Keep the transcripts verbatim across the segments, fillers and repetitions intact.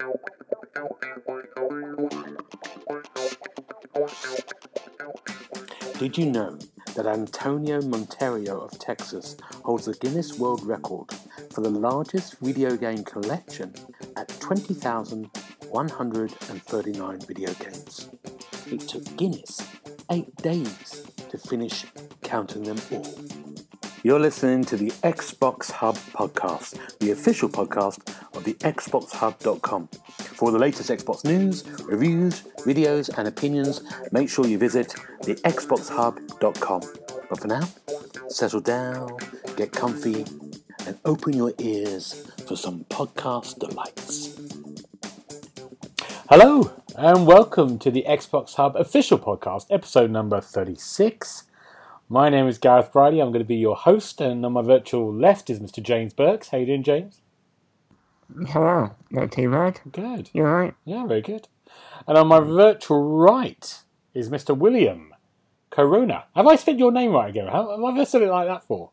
Did you know that Antonio Monteiro of Texas holds the Guinness World Record for the largest video game collection at twenty thousand one hundred thirty-nine video games? It took Guinness eight days to finish counting them all. You're listening to the Xbox Hub podcast, the official podcast of the Xbox Hub dot com. For the latest Xbox news, reviews, videos, and opinions, make sure you visit the Xbox Hub dot com. But for now, settle down, get comfy, and open your ears for some podcast delights. Hello, and welcome to the Xbox Hub official podcast, episode number thirty-six. My name is Gareth Bridie. I'm going to be your host, and on my virtual left is Mister James Burks. How you doing, James? Hello, not too bad. Good. You alright? Yeah, very good. And on my virtual right is Mister William Corona. Have I said your name right again? How have I ever said it like that for?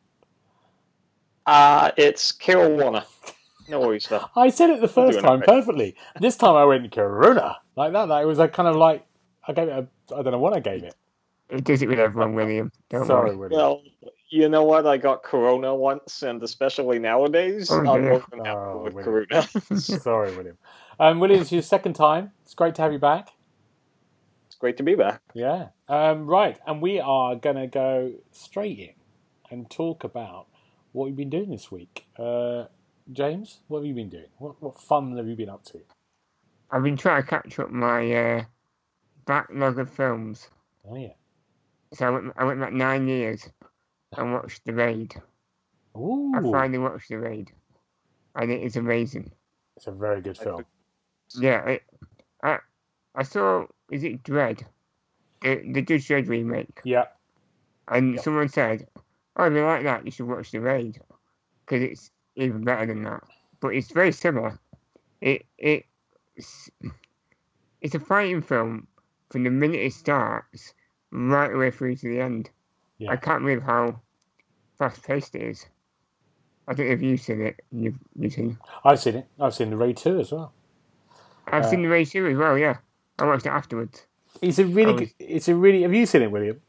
Uh, it's Carol Warner. No worries, though. I said it the first time it. perfectly. This time I went Corona like that. Like, it was like kind of like I gave it. A, I don't know what I gave it. It does it with everyone, William. Don't Sorry, worry. William. Well, you know what? I got Corona once, and especially nowadays, Oh, I'm yeah. more than happy Oh, with William. Corona. Sorry, William. Um, William, it's your second time. It's great to have you back. It's great to be back. Yeah. Um, right, and we are going to go straight in and talk about what we've been doing this week. Uh, James, what have you been doing? What, what fun have you been up to? I've been trying to catch up my uh, backlog of films. Oh, yeah. So I went, I went back nine years and watched The Raid. Ooh, I finally watched The Raid. And it is amazing. it's a very good film. Yeah, it, I I saw, is it Dredd? The, the Judge Dredd remake. Yeah. And Yeah. someone said, oh, if you like that, you should watch The Raid. Because it's even better than that. But it's very similar. It It's, it's a fighting film from the minute it starts right away through to the end. Yeah. I can't believe how fast-paced it is. I don't know if you've seen it. You've, you've seen I've seen it. I've seen The Raid two as well. I've Uh, seen The Raid two as well, yeah. I watched it afterwards. It's a really Oh, good, it's a really, have you seen it, William?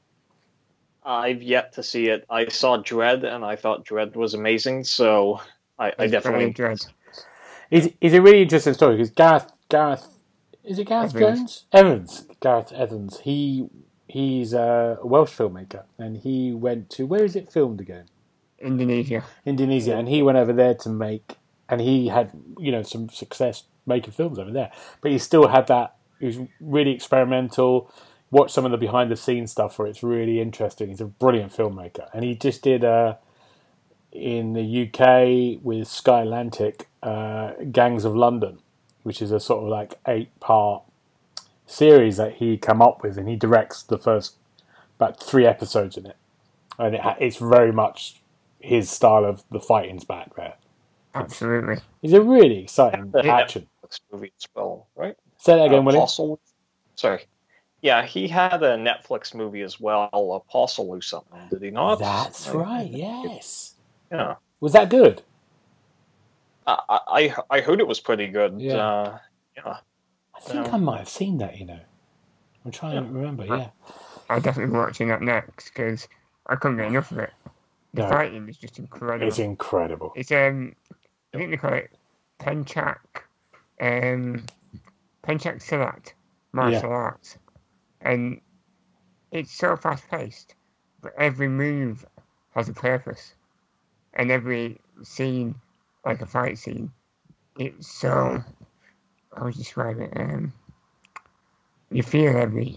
I've yet to see it. I saw Dread, and I thought Dread was amazing, so I, I It's definitely... very Dredd. It's, it's a really interesting story because Gareth, Gareth, is it Gareth Evans. Jones? Evans. Gareth Evans. He He's a Welsh filmmaker, and he went to, where is it filmed again? Indonesia. Indonesia, and he went over there to make, and he had, you know, some success making films over there, but he still had that, he was really experimental. Watch some of the behind the scenes stuff where it's really interesting. He's a brilliant filmmaker, and he just did uh, in the U K with Sky Atlantic, uh, Gangs of London, which is a sort of like eight part series that he come up with, and he directs the first about three episodes in it, and it ha- it's very much his style of the fighting's back there. Absolutely. It's a really exciting Yeah. action. Netflix movie as well, right? Say that again, Uh, William. Apostle... Sorry. Yeah, he had a Netflix movie as well, Apostle or something, did he not? That's I- right. Yes. Yeah. Was that good? I, I, I heard it was pretty good. Yeah. Uh, yeah. I think Yeah. I might have seen that. You know, I'm trying to remember. Yeah. I'm definitely watching that next because I couldn't get enough of it. The No. fighting is just incredible. It's incredible. It's um, I think they call it Penchak, um, Penchak Silat martial arts, and it's so fast paced, but every move has a purpose, and every scene, like a fight scene, it's so. How would you describe it? Um, you feel every,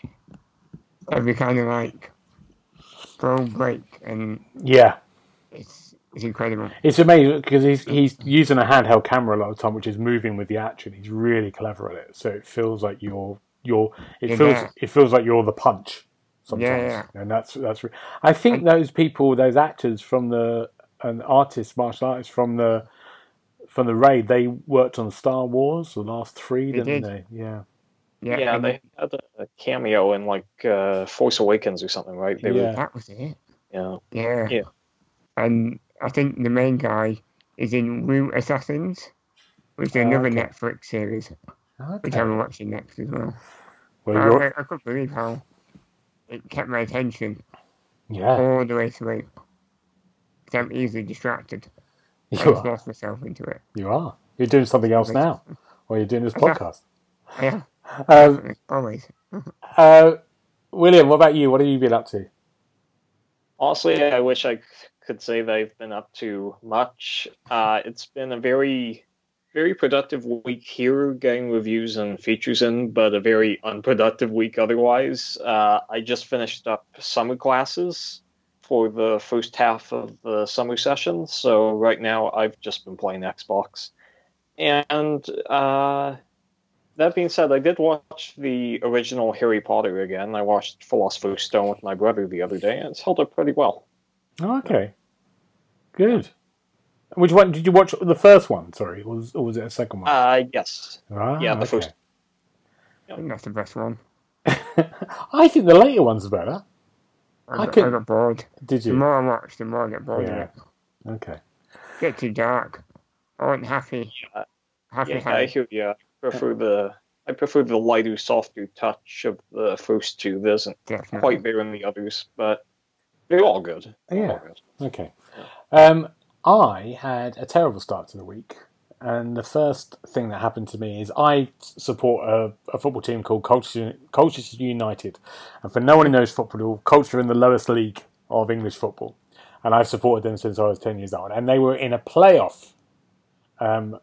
every kind of like, throw break, and Yeah. it's it's incredible. It's amazing because he's he's using a handheld camera a lot of the time, which is moving with the action. He's really clever at it, so it feels like you're you're. It You're feels there. it feels like you're the punch sometimes, Yeah, and that's that's. re- I think those people, those actors from the and artists, martial artists from the from the Raid, they worked on Star Wars, the last three, They didn't did. they? Yeah, Yeah, Yeah, and they had a cameo in like uh, Force Awakens or something, right? They Yeah. that was it. Were, yeah. Yeah. Yeah. And I think the main guy is in Root Assassins. which is another okay. Netflix series, Okay. which I'm watching next as well. Well, I, you're... I, I couldn't believe how it kept my attention Yeah. all the way through. Because I'm easily distracted. You I just are. lost myself into it. You are. You're doing something else Always. now while you're doing this Yeah. podcast. Yeah, Um, definitely. Always. uh, William, what about you? What have you been up to? Honestly, I wish I could say that I've been up to much. Uh, it's been a very, very productive week here, getting reviews and features in, but a very unproductive week otherwise. Uh, I just finished up summer classes for the first half of the summer session, so right now I've just been playing Xbox. And uh, that being said, I did watch the original Harry Potter again. I watched Philosopher's Stone with my brother the other day, and it's held up pretty well. Oh, okay. Good. Which one? Did you watch the first one, sorry? Or was, or was it a second one? Uh, yes. Ah, yeah, the okay. first. I think that's the best one. I think the later one's better. I, I got, couldn't- I got bored. Did The you? more I watch, the more I get bored Yeah. of it. Okay. Get too dark. I wasn't happy. Yeah, Happy yeah, I Harry. hear you. I prefer the I prefer the lighter, softer touch of the first two. There isn't Definitely. quite there in the others, but they're all good. They're Yeah. all good. Okay. Um, I had a terrible start to the week. And the first thing that happened to me is I support a, a football team called Colchester, Colchester United. And for no one who knows football, Colchester are in the lowest league of English football. And I've supported them since I was ten years old. And they were in a playoff um,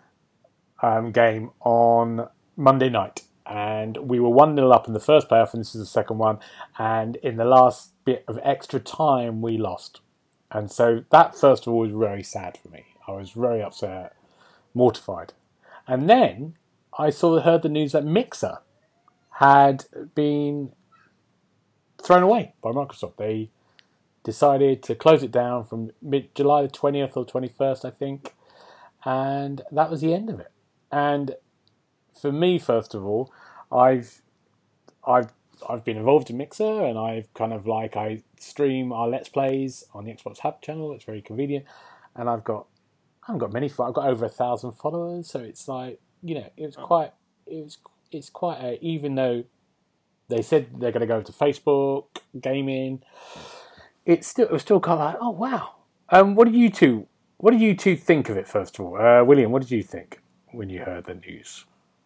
um, game on Monday night. And we were one nil up in the first playoff, and this is the second one. And in the last bit of extra time, we lost. And so that, first of all, was very sad for me. I was very upset, mortified. And then I saw heard the news that Mixer had been thrown away by Microsoft. They decided to close it down from mid July the twentieth or twenty-first, I think. And that was the end of it. And for me, first of all, I've I've I've been involved in Mixer, and I've kind of like I stream our Let's Plays on the Xbox Hub channel. It's very convenient, and I've got I haven't got many. I've got over a thousand followers, so it's like you know it was quite it was it's quite a, even though they said they're going to go to Facebook gaming, it's still it was still kind of like oh wow. Um, what did you two what did you two think of it first of all, uh, William? What did you think when you heard the news?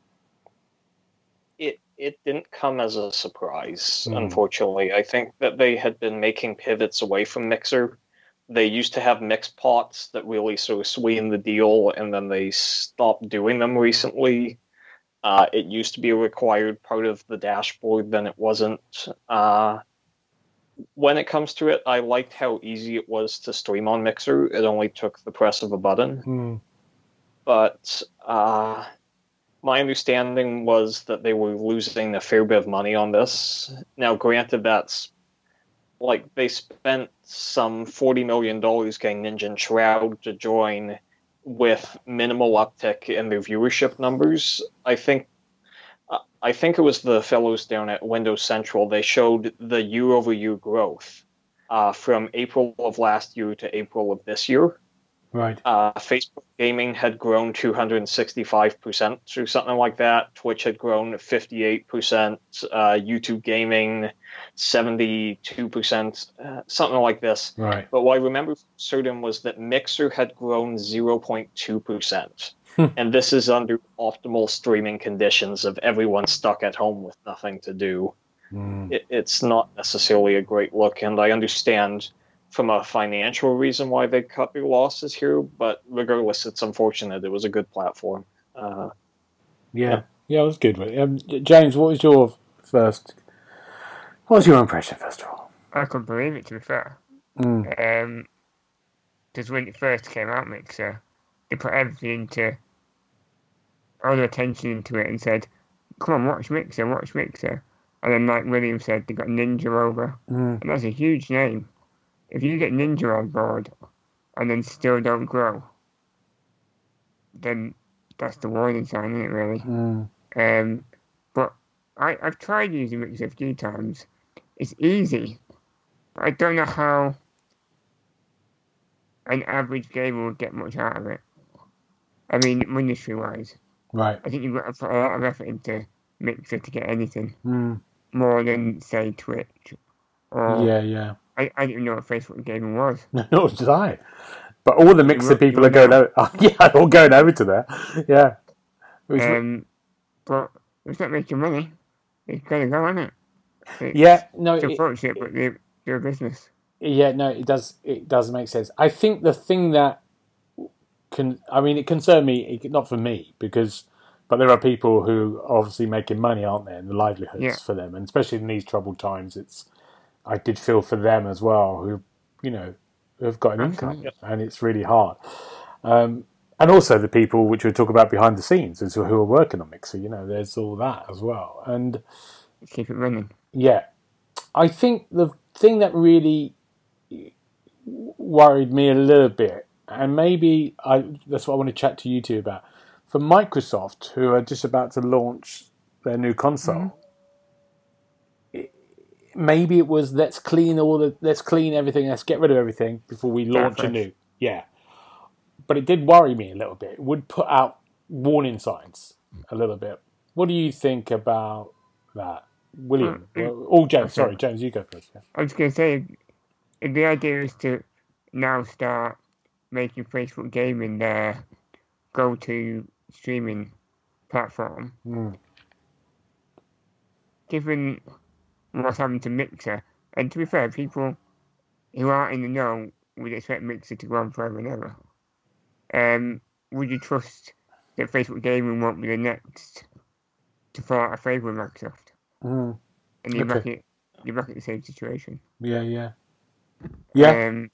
It it didn't come as a surprise, Mm. unfortunately. I think that they had been making pivots away from Mixer. They used to have mix pots that really sort of sweetened the deal, and then they stopped doing them recently. Uh, it used to be a required part of the dashboard, then it wasn't. Uh, when it comes to it, I liked how easy it was to stream on Mixer. It only took the press of a button. Mm. But uh, my understanding was that they were losing a fair bit of money on this. Now, granted, that's like they spent some forty million dollars getting Ninja and Shroud to join with minimal uptick in their viewership numbers. I think uh, I think it was the fellows down at Windows Central. They showed the year-over-year growth uh, from April of last year to April of this year. Right. Uh, Facebook gaming had grown two hundred sixty-five percent or something like that. Twitch had grown fifty-eight percent. Uh, YouTube gaming, seventy-two percent, uh, something like this. Right. But what I remember for certain was that Mixer had grown zero point two percent. And this is under optimal streaming conditions of everyone stuck at home with nothing to do. Mm. It, it's not necessarily a great look, and I understand from a financial reason why they cut their losses here, but regardless, it's unfortunate. It was a good platform. Uh, Yeah. Yeah. Yeah, it was good. Um, James, what was your first... What was your impression, first of all? I couldn't believe it, to be fair. Mm. Um, because when it first came out, Mixer, they put everything into, all their attention into it and said, come on, watch Mixer, watch Mixer. And then, like William said, they got Ninja over. Mm. And that's a huge name. If you get Ninja on board and then still don't grow, then that's the warning sign, isn't it, really? Mm. Um, but I, I've tried using Mixer a few times. It's easy. But I don't know how an average gamer would get much out of it. I mean, industry-wise, Right. I think you've got to put a lot of effort into Mixer to get anything Mm. more than, say, Twitch. Or Yeah, yeah. I, I didn't even know what Facebook gaming was. No, nor did I. But all the You Mixer were- people you are were going now. over. Oh, yeah, all going over to there. Yeah. It was- Um, but it's not making money. It's got to go, isn't it? It's, yeah, no, it's it, unfortunate, but they're, they're a business. yeah, no, it does. It does make sense. I think the thing that can, I mean, it concerned me, it, not for me, because, but there are people who are obviously making money, aren't they, and the livelihoods Yeah. for them, and especially in these troubled times, it's. I did feel for them as well, who, you know, who have got an Absolutely. income, and it's really hard. Um, and also the people which we talk about behind the scenes, is who are working on Mixer. You know, there's all that as well, and. Keep it running. Yeah, I think the thing that really worried me a little bit, and maybe I, that's what I want to chat to you two about, for Microsoft, who are just about to launch their new console. Mm-hmm. it- maybe it was let's clean all the let's clean everything, let's get rid of everything before we launch a fresh. new. Yeah, but it did worry me a little bit. It would put out warning signs a little bit. What do you think about that? William, Uh, well, oh James, okay. sorry, James, you go first. Yeah. I was going to say, if the idea is to now start making Facebook gaming their go-to streaming platform, Mm. given what's happened to Mixer, and to be fair, people who aren't in the know would expect Mixer to go on forever and ever. Um, would you trust that Facebook gaming won't be the next to fall out of favour with Microsoft? Mm. And you're Okay. back at you're back at the same situation. Yeah, yeah, yeah. Um,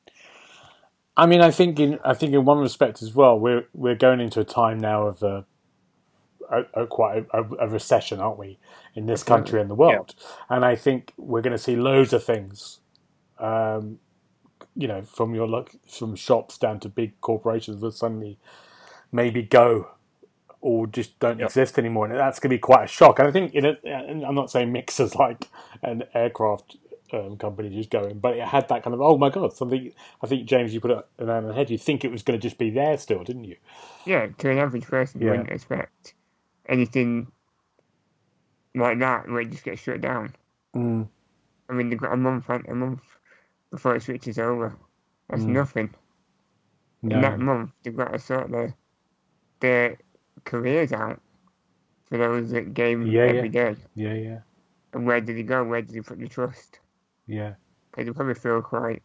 I mean, I think in I think in one respect as well, we're we're going into a time now of a, a, a quite a, a recession, aren't we, in this Absolutely. country and the world? And I think we're going to see loads of things, um, you know, from your look from shops down to big corporations that suddenly maybe go or just don't Yep. exist anymore, and that's going to be quite a shock. And I think, you know, and I'm not saying Mixer's like an aircraft um, company just going, but it had that kind of, oh my god, something. I think James, you put it around the head. You think it was going to just be there still, didn't you? yeah, to an average person, you Yeah. wouldn't expect anything like that where it just gets shut down. Mm. I mean, they've got a month a month before it switches over. That's Mm. nothing. In that No. month, they've got to sort their, their careers out for those that game Yeah, every day. Yeah, yeah, And where did he go? Where did he put the trust? yeah. Because they probably feel quite,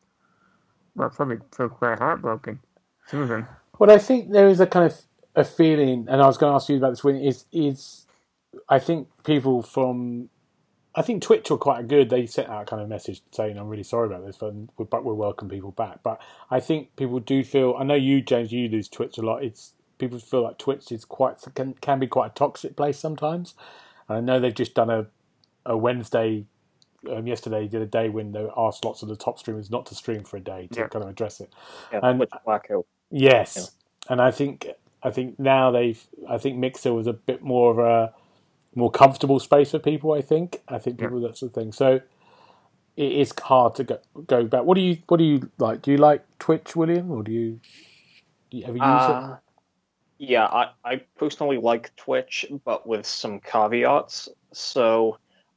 well, probably feel quite heartbroken. Some of them. Well, I think there is a kind of a feeling, and I was going to ask you about this. When is is I think people from, I think Twitch were quite good. They sent out a kind of message saying, "I'm really sorry about this, but we but we'll welcome people back." But I think people do feel. I know you, James, you use Twitch a lot. It's people feel like Twitch is quite can can be quite a toxic place sometimes. And I know they've just done a a Wednesday. Um, yesterday, did a day when they asked lots of the top streamers not to stream for a day to Yeah. kind of address it. Yeah, And- Twitch blackout. Yes, and I think I think now they've. I think Mixer was a bit more of a more comfortable space for people. I think. I think people that's the thing. So it is hard to go go back. What do you What do you like? Do you like Twitch, William, or do you, do you ever use Uh, yeah, I, I personally like Twitch, but with some caveats. So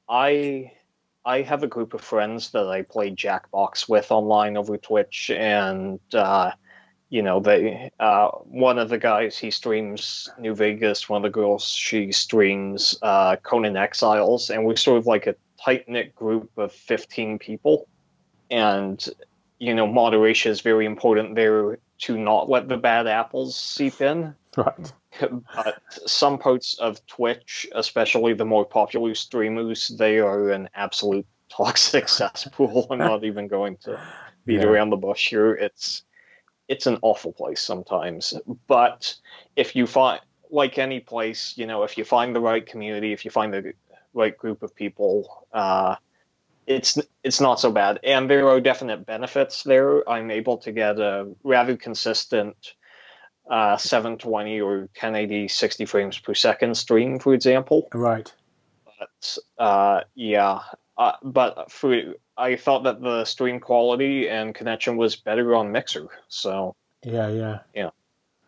I I have a group of friends that I play Jackbox with online over Twitch, and uh, you know, they uh, one of the guys, he streams New Vegas. One of the girls, she streams uh, Conan Exiles, and we're sort of like a tight knit group of fifteen people. And you know, moderation is very important there to not let the bad apples seep in. it? Right. But some parts of Twitch, especially the more popular streamers, they are an absolute toxic cesspool. I'm not even going to beat Yeah. around the bush here. It's it's an awful place sometimes. But if you find, like any place, you know, if you find the right community, if you find the right group of people, uh, it's it's not so bad. And there are definite benefits there. I'm able to get a rather consistent uh, seven twenty or ten eighty sixty frames per second stream, for example. Right. But uh, yeah, uh, but for I thought that the stream quality and connection was better on Mixer. So Yeah. Yeah. Yeah.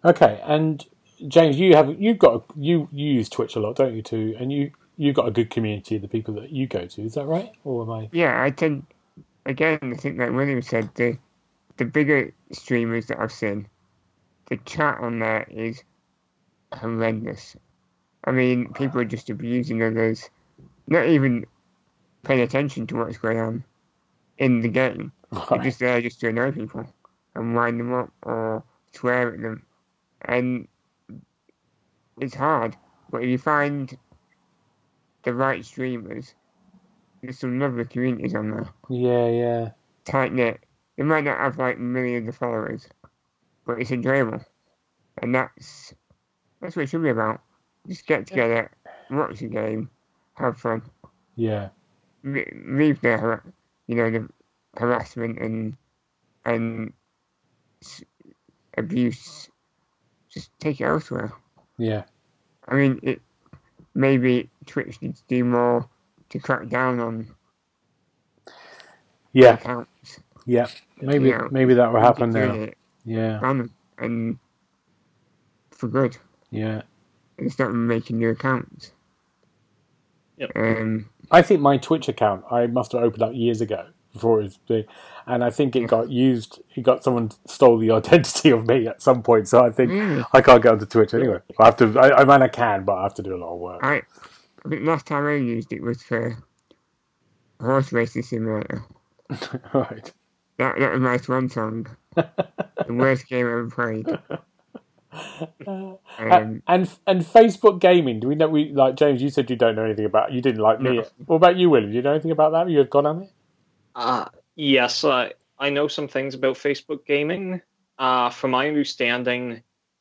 Okay, and James, you have you've got a, you you use Twitch a lot, don't you? Too, and you you've got a good community of the people that you go to. Is that right, or am I? Yeah, I tend again. I think like William said, the the bigger streamers that I've seen, the chat on there is horrendous. I mean, people are just abusing others, not even paying attention to what's going on in the game. Right. They're just there just to annoy people and wind them up or swear at them. And it's hard. But if you find the right streamers, there's some lovely communities on there. Yeah, yeah. Tight knit. They might not have like millions of followers, but it's enjoyable. And that's that's what it should be about. Just get together, watch the game, have fun. Yeah. Leave the, you know, the harassment and and abuse. Just take it elsewhere. Yeah. I mean, it maybe Twitch needs to do more to crack down on yeah accounts. Yeah. Maybe You know, maybe that will happen now. it, Yeah. ban them, and for good. Yeah. And start making new accounts. Yep. Um, I think my Twitch account I must have opened up years ago before it was big, and I think it got used. It got someone stole the identity of me at some point. So I think Really? I can't get onto Twitch anyway. I have to. I, I mean, I can, but I have to do a lot of work. I, I think last time I used it was for horse racing simulator. Right. That that was my swan song. The worst game I ever played. Um, and, and and Facebook gaming. Do we know? We like James. You said you don't know anything about. You didn't like me. No. What about you, William? Do you know anything about that? You had gone on it. Uh, yes, uh, I know some things about Facebook gaming. Uh, from my understanding,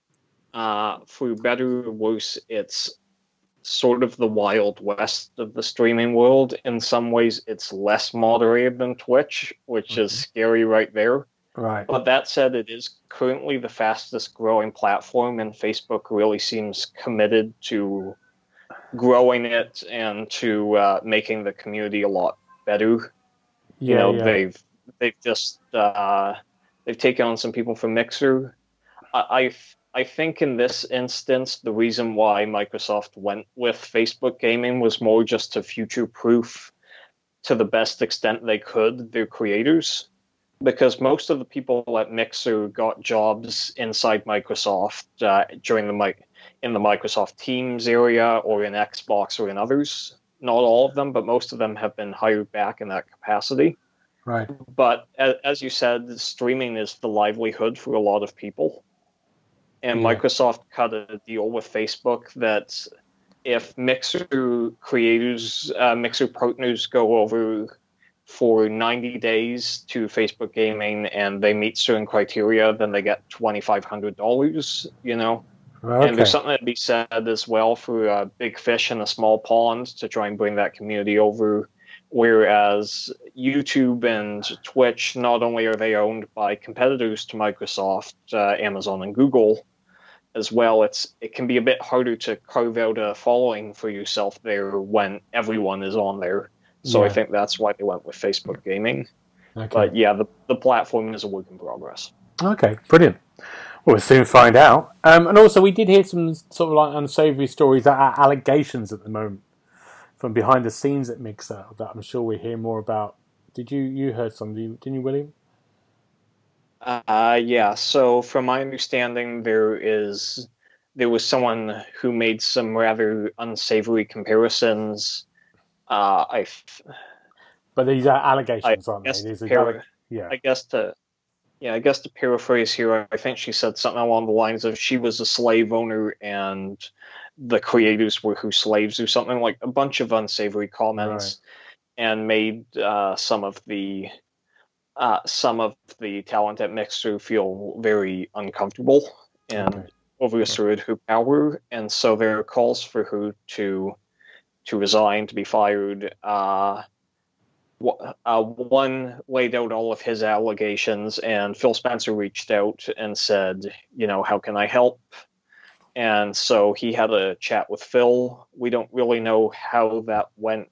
uh, for better or worse, it's sort of the Wild West of the streaming world. In some ways, it's less moderated than Twitch, which mm-hmm. is scary right there. Right. But that said, it is currently the fastest growing platform, and Facebook really seems committed to growing it and to uh, making the community a lot better. Yeah, you know, yeah. they've they've just uh, they've taken on some people from Mixer. I, I I think in this instance, the reason why Microsoft went with Facebook gaming was more just to future-proof, to the best extent they could, their creators. Because most of the people at Mixer got jobs inside Microsoft uh, during the in the Microsoft Teams area or in Xbox or in others. Not all of them, but most of them have been hired back in that capacity. Right. But as you said, streaming is the livelihood for a lot of people. And Yeah. Microsoft cut a deal with Facebook that if Mixer creators, uh, Mixer partners go over for ninety days to Facebook gaming and they meet certain criteria, then they get twenty-five hundred dollars, you know? Okay. And there's something to be said as well for a big fish in a small pond to try and bring that community over. Whereas YouTube and Twitch, not only are they owned by competitors to Microsoft, uh, Amazon and Google as well, it's it can be a bit harder to carve out a following for yourself there when everyone is on there. So Yeah. I think that's why they went with Facebook gaming. Okay. But yeah, the, the platform is a work in progress. Okay, brilliant. Well, we'll soon find out. Um, and also, we did hear some sort of like unsavoury stories that are allegations at the moment from behind the scenes at Mixer that I'm sure we'll hear more about. Did you you heard some? Didn't you, William? Uh, yeah. So from my understanding, there is there was someone who made some rather unsavory comparisons. Uh, I. But these are allegations, I aren't they? guess These are para- alle- yeah. I guess to, yeah, I guess to paraphrase here, I think she said something along the lines of she was a slave owner and the creators were her slaves or something, like a bunch of unsavory comments, and made uh, some of the uh, some of the talent at Mixer feel very uncomfortable and Okay. overasserted her power, and so there are calls for her to to resign, to be fired. Uh, Uh, one laid out all of his allegations, and Phil Spencer reached out and said, you know, how can I help? And so he had a chat with Phil. We don't really know how that went,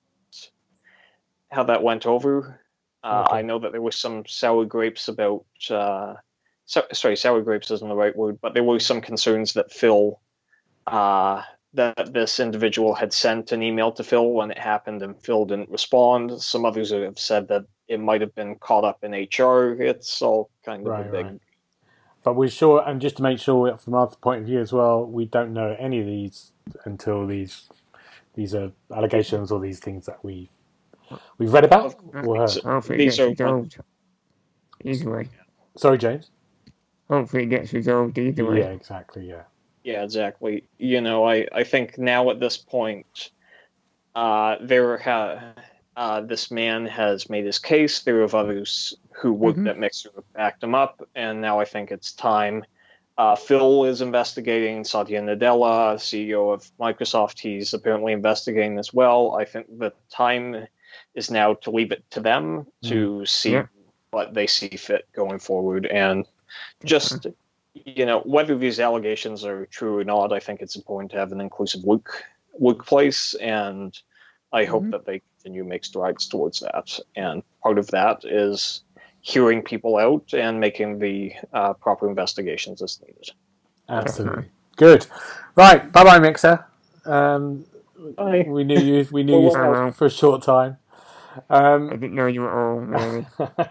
how that went over. Uh, Okay. I know that there was some sour grapes about uh, so, sorry, sour grapes isn't the right word, but there were some concerns that Phil, uh, that this individual had sent an email to Phil when it happened and Phil didn't respond. Some others have said that it might have been caught up in H R. It's all kind of Right, a big... right. But we're sure, and just to make sure from our point of view as well, we don't know any of these until these these are allegations or these things that we we've read about or heard. Hopefully it These gets are resolved. Either way. Sorry, James. Hopefully it gets resolved either way. Yeah, exactly. Yeah. Yeah, exactly. You know, I, I think now at this point, uh, there ha- uh, this man has made his case. There are others who worked Mhm. at Mixer who backed him up, and now I think it's time. Uh, Phil is investigating. Satya Nadella, C E O of Microsoft, he's apparently investigating as well. I think the time is now to leave it to them to see Yeah. what they see fit going forward, and just you know whether these allegations are true or not. I think it's important to have an inclusive work workplace, and I hope Mhm. that they continue to make strides towards that. And part of that is hearing people out and making the uh, proper investigations as needed. Absolutely. Good. Right. Bye bye, Mixer. Um, Bye. we knew you we knew you Well, well. for a short time. I Um, didn't know you at all, really.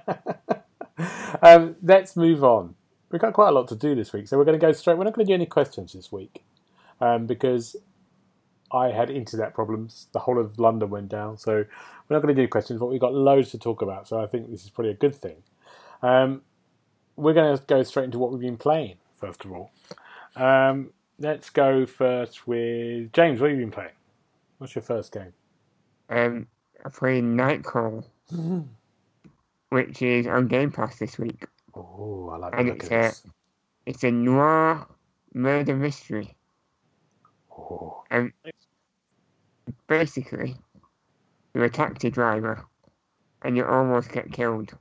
um, let's move on. We've got quite a lot to do this week, so we're going to go straight. We're not going to do any questions this week um, because I had internet problems. The whole of London went down, so we're not going to do questions, but we've got loads to talk about, so I think this is probably a good thing. Um, we're going to go straight into what we've been playing, first of all. Um, let's go first with James. What have you been playing? What's your first game? Um, I played Nightcall, which is on Game Pass this week. Oh, I like the And look it's of a, this. it's a noir murder mystery. Oh. And basically, you're a taxi driver, and you almost get killed.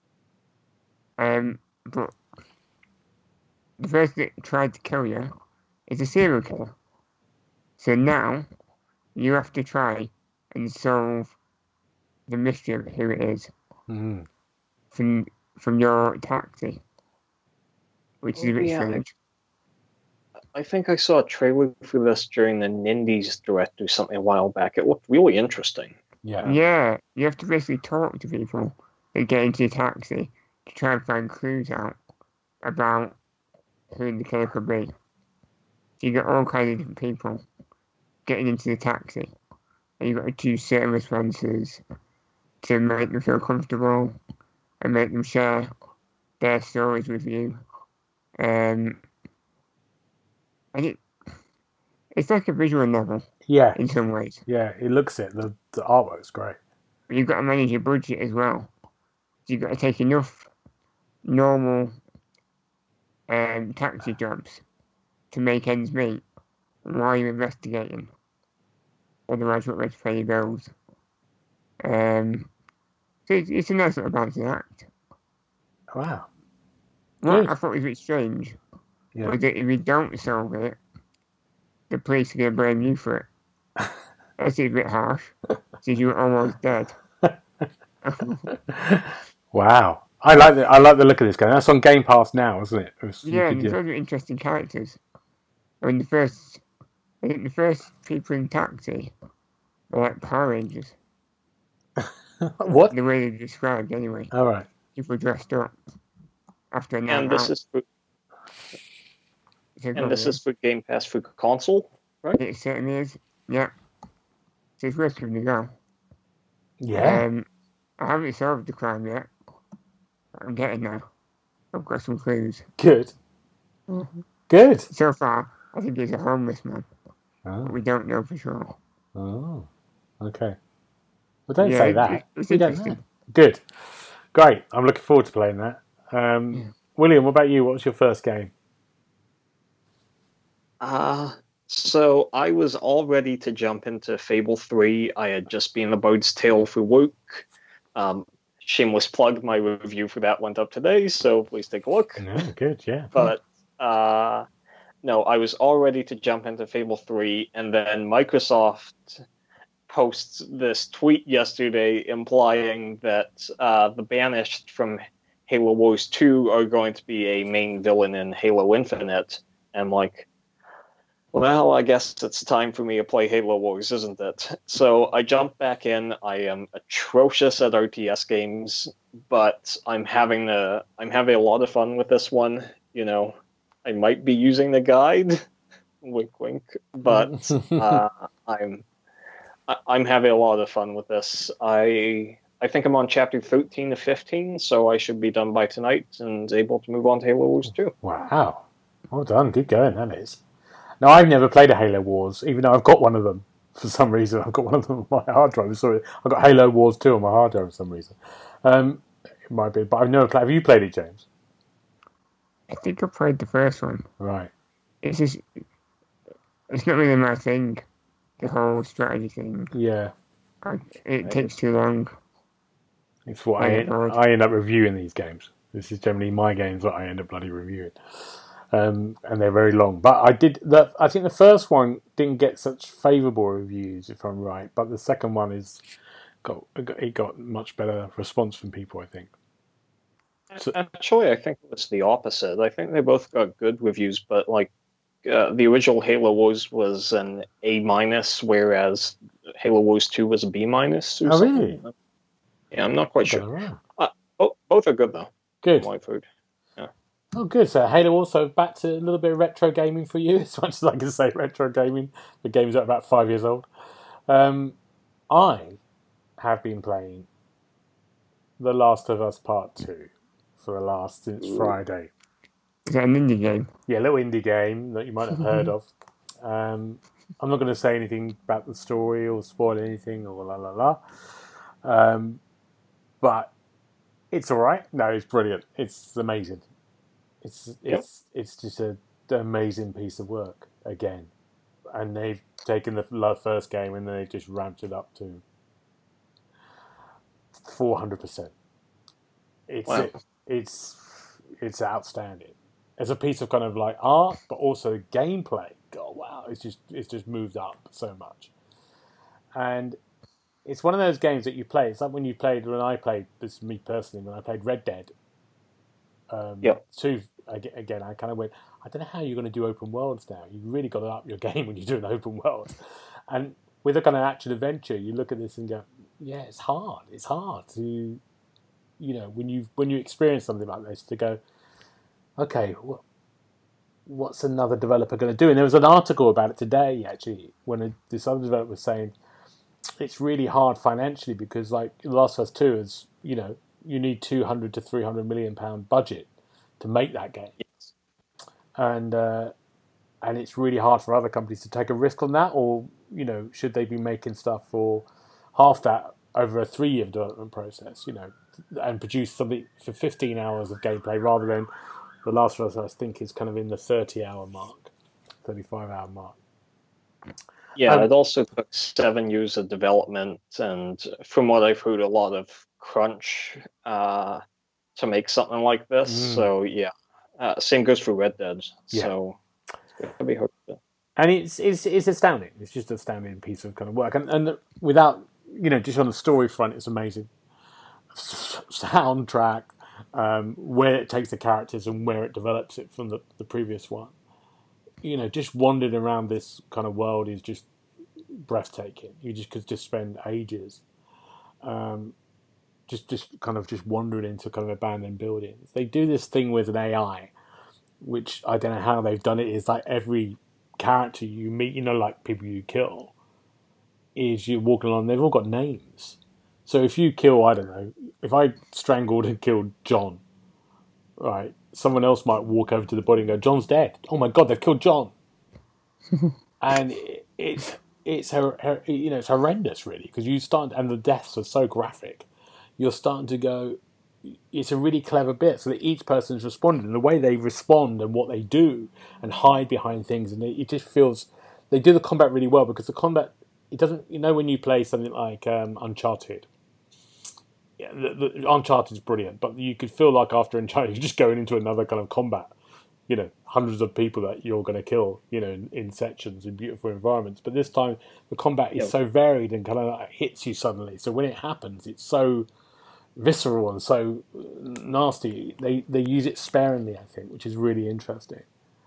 Um, but the person that tried to kill you is a serial killer. So now you have to try and solve the mystery of who it is Mm. from from your taxi, which is a Oh, bit yeah. strange. I think I saw a trailer for this during the Nindies Direct or something a while back. It looked really interesting. Yeah. Yeah, you have to basically talk to people that get into your taxi to try and find clues out about who the killer could be. So you get all kinds of different people getting into the taxi, and you've got to choose certain responses to make them feel comfortable and make them share their stories with you. Um, and it, it's like a visual novel Yeah. in some ways. Yeah. It looks it. The, the artwork's great. But you've got to manage your budget as well. So you've got to take enough normal um, taxi jobs to make ends meet while you're investigating. Otherwise, you're not ready to pay your bills. Um, so it's, it's a nice little balancing act. Wow. What Good. I thought was a bit strange Yeah. was that if you don't solve it, the police are going to blame you for it. That's a bit harsh, since you were almost dead. Wow. I like the I like the look of this game. That's on Game Pass now, isn't it? It was- you Yeah, could and do- there's other interesting characters. I mean, the first, I think the first people in taxi were like Power Rangers. What? The way they're described, anyway. All right. People dressed up after a night And this out. is for, So go and this on, is for Game Pass for console, right? It certainly is. Yeah. So it's worth giving it a go. Yeah. Um, I haven't solved the crime yet. I'm getting there. I've got some clues. Good. Good. So far, I think he's a homeless man, but Oh. we don't know for sure. Oh. Okay. Well, don't Yeah, say it- that. it- it's We don't interesting. know. Good. Great. I'm looking forward to playing that. Um, Yeah. William, what about you? What was your first game? Uh, so I was all ready to jump into Fable three. I had just been the Bird's Tale for work. Um, shameless plug, my review for that went up today, so please take a look. No, good. Yeah. But uh, no, I was all ready to jump into Fable three, and then Microsoft posts this tweet yesterday implying that uh, the Banished from Halo Wars two are going to be a main villain in Halo Infinite. And like, well, I guess it's time for me to play Halo Wars, isn't it? So I jumped back in. I am atrocious at R T S games, but I'm having a I'm having a lot of fun with this one. You know, I might be using the guide, wink, wink, but uh, I'm I- I'm having a lot of fun with this. I I think I'm on chapter thirteen to fifteen, so I should be done by tonight and able to move on to Halo Wars two. Wow, well done, good going, that is. Now, I've never played a Halo Wars, even though I've got one of them for some reason. I've got one of them on my hard drive. Sorry, I've got Halo Wars two on my hard drive for some reason. Um, it might be, but I've never played. Have you played it, James? I think I played the first one. Right. It's just, it's not really my thing, the whole strategy thing. Yeah. I, it takes too long. It's what I, I, I end up reviewing these games. This is generally my games that I end up bloody reviewing. Um, and they're very long. But I did. The, I think the first one didn't get such favourable reviews, if I'm right. But the second one is got it got much better response from people, I think. So, Actually, I think it's the opposite. I think they both got good reviews, but like uh, the original Halo Wars was an A minus, whereas Halo Wars two was a B minus. Oh, something. really? Yeah, I'm not quite sure. Uh, both, both are good though. Good. My food. Oh, good. So Halo also back to a little bit of retro gaming for you, as much as I can say retro gaming. The games are about five years old. Um, I have been playing The Last of Us Part two for the last since Ooh. Friday. Is that an indie game? Yeah, a little indie game that you might have heard of. Um, I'm not going to say anything about the story or spoil anything or la la la. Um, but it's all right. No, it's brilliant. It's amazing. It's it's yep. it's just a, an amazing piece of work again, and they've taken the first game and they've just ramped it up to four hundred percent. It's wow. it, it's it's outstanding. It's a piece of kind of like art, but also gameplay. God, wow! It's just it's just moved up so much, and it's one of those games that you play. It's like when you played when I played. This is me personally when I played Red Dead. Um, yep. Two again. I kind of went. I don't know how you're going to do open worlds now. You've really got to up your game when you do an open world. And with a kind of action adventure, you look at this and go, "Yeah, it's hard. It's hard to, you know, when you when you experience something like this, to go, okay, what, what's another developer going to do?" And there was an article about it today, actually, when a, this other developer was saying it's really hard financially because, like, The Last of Us two is, you know. You need two hundred to three hundred million pound budget to make that game, yes. and uh, and it's really hard for other companies to take a risk on that. Or, you know, should they be making stuff for half that over a three year development process? You know, and produce something for fifteen hours of gameplay rather than The Last of Us. I think is kind of in the thirty hour mark, thirty five hour mark. Yeah, um, it also took seven years of development, and from what I've heard, a lot of crunch uh, to make something like this. Mm. So yeah, uh, same goes for Red Dead. Yeah. So it's going to be hard. And it's it's it's astounding. It's just an astounding piece of kind of work. And and without, you know, just on the story front, it's amazing. Soundtrack, um, where it takes the characters and where it develops it from the, the previous one. You know, just wandering around this kind of world is just breathtaking. You just could just spend ages, um, just just kind of just wandering into kind of abandoned buildings. They do this thing with an A I, which I don't know how they've done it. Is like every character you meet, you know, like people you kill, is you're walking along. They've all got names. So if you kill, I don't know, if I strangled and killed John, right? Someone else might walk over to the body and go, "John's dead. Oh my God, they've killed John." And it, it's it's you know it's horrendous, really, because you start, and the deaths are so graphic. You're starting to go. It's a really clever bit, so that each person's responding, and the way they respond and what they do and hide behind things, and it, it just feels they do the combat really well, because the combat, it doesn't, you know, when you play something like um, Uncharted. Yeah, the, the Uncharted is brilliant, but you could feel like after Uncharted, you're just going into another kind of combat. You know, hundreds of people that you're going to kill, you know, in, in sections in beautiful environments. But this time, the combat is yep. so varied and kind of like hits you suddenly. So when it happens, it's so, visceral and so nasty. They they use it sparingly, I think, which is really interesting.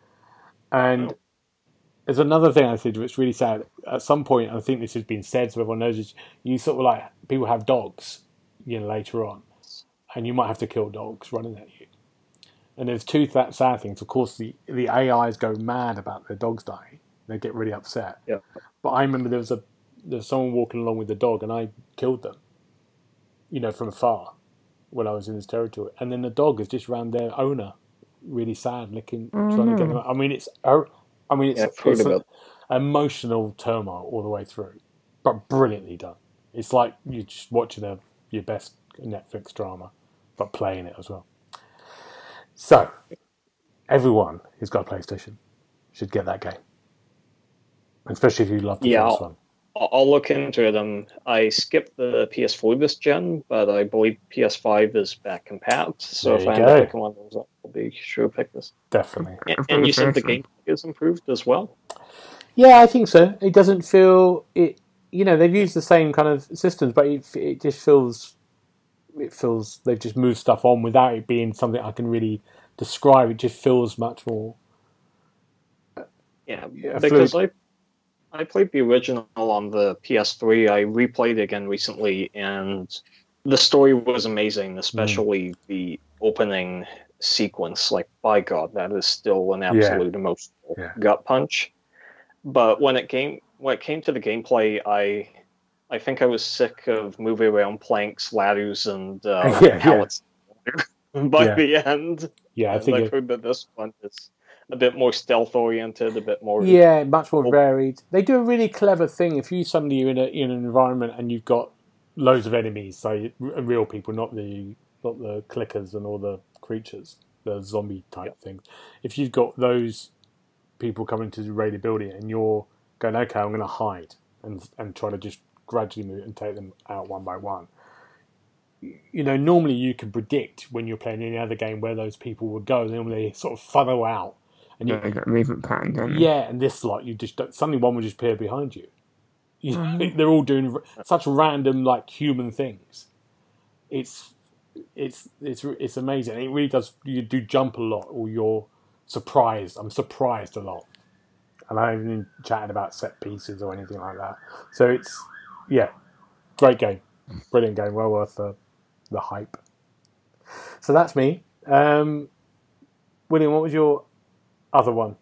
And there's another thing I think which is really sad. At some point, I think this has been said, so everyone knows this. You sort of like people have dogs, you know, later on, and you might have to kill dogs running at you. And there's two th- sad things. Of course, the the A Is go mad about their dogs dying. They get really upset. Yeah. But I remember there was a there was someone walking along with the dog, and I killed them. You know, from afar, when I was in this territory, and then the dog is just around their owner, really sad, licking, mm-hmm. trying to get them out. I mean, it's I mean, it's, yeah, it's an emotional turmoil all the way through, but brilliantly done. It's like you're just watching a, your best Netflix drama, but playing it as well. So, everyone who's got a PlayStation should get that game, especially if you love the yeah, first I'll, one. I'll look into it. Um, I skipped the P S four this gen, but I believe P S five is back compat. So There if you I go. end up picking one of those up, I'll be sure to pick this. Definitely. And, and you said the game is improved as well? Yeah, I think so. It doesn't feel it. You know, they've used the same kind of systems, but it, it just feels. It feels they've just moved stuff on without it being something I can really describe. It just feels much more. Yeah, yeah because fluid. I I played the original on the P S three. I replayed it again recently, and the story was amazing, especially mm. the opening sequence. Like, by God, that is still an absolute yeah. emotional yeah. gut punch. But when it came when it came to the gameplay, I I think I was sick of moving around planks, ladders, and uh, yeah, pallets yeah. by yeah. the end. Yeah, I and think I've it... heard that this one is a bit more stealth oriented, a bit more yeah, much more varied. They do a really clever thing. If you suddenly you're in a in an environment and you've got loads of enemies, so real people, not the not the clickers and all the creatures, the zombie type yep. things. If you've got those people coming to raid a building and you're going, okay, I'm going to hide and and try to just gradually move and take them out one by one. You know, normally you can predict when you're playing any other game where those people would go. Normally they sort of funnel out. And yeah, you got movement pattern, don't you? Yeah, and this like you just don't, suddenly one will just appear behind you. you know, mm-hmm. They're all doing such random like human things. It's it's it's it's amazing. It really does. You do jump a lot, or you're surprised. I'm surprised a lot, and I haven't been chatting about set pieces or anything like that. So it's yeah, great game, brilliant game, well worth the the hype. So that's me. Um, William, what was your other one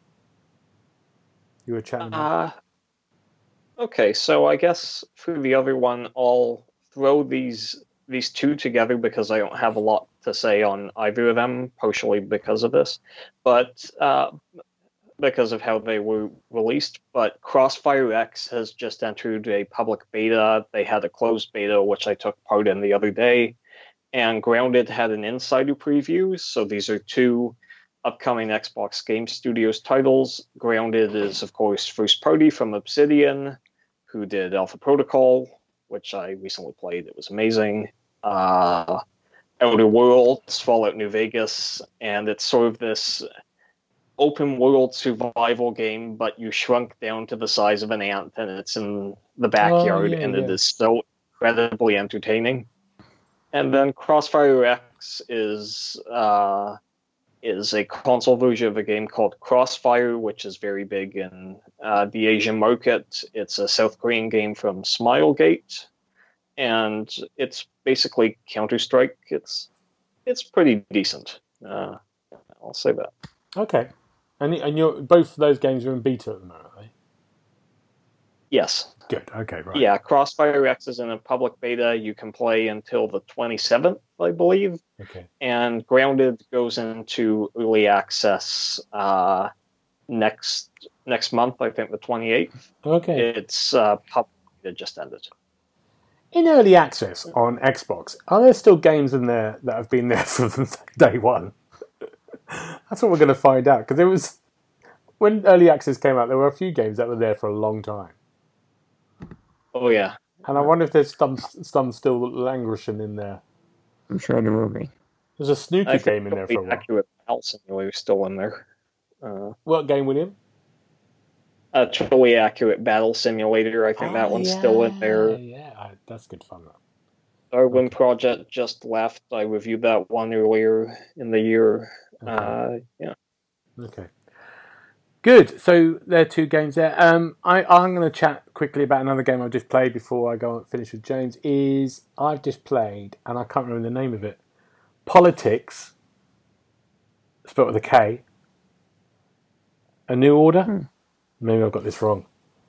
you were chatting about? Uh, okay, so I guess for the other one, I'll throw these these two together because I don't have a lot to say on either of them, partially because of this, but uh, because of how they were released. But Crossfire X has just entered a public beta. They had a closed beta, which I took part in the other day, and Grounded had an insider preview. So these are two upcoming Xbox Game Studios titles. Grounded is, of course, first party from Obsidian, who did Alpha Protocol, which I recently played. It was amazing. Uh, Outer Worlds, Fallout New Vegas, and it's sort of this open world survival game, but you shrunk down to the size of an ant, and it's in the backyard, oh, yeah, and yeah. it is so incredibly entertaining. And then Crossfire X is uh, is a console version of a game called Crossfire, which is very big in uh, the Asian market. It's a South Korean game from Smilegate, and it's basically Counter-Strike. It's it's pretty decent. Uh, I'll say that. Okay, and and you're both of those games are in beta at the moment, are they? Yes. Good. Okay. Right. Yeah, Crossfire X is in a public beta. You can play until the twenty-seventh, I believe. Okay. And Grounded goes into early access uh, next next month. I think the twenty-eighth. Okay. It's uh, public beta just ended. In early access on Xbox, are there still games in there that have been there from day one? That's what we're going to find out, because there was when early access came out, there were a few games that were there for a long time. Oh, yeah. And I wonder if there's some, some still languishing in there. I'm sure there will be. There's a snooker game in there for a while. Accurate Battle Simulator still in there. Uh, what game, William? A Truly Accurate Battle Simulator. I think oh, that one's yeah, still in there. Yeah, that's good fun, though. Darwin Okay. Project just left. I reviewed that one earlier in the year. Okay. Uh, yeah. Okay. Good. So there are two games there. Um, I, I'm going to chat quickly about another game I've just played before I go and finish with James. Is I've just played, and I can't remember the name of it. Politics, spelled with a K. A New Order. Hmm. Maybe I've got this wrong.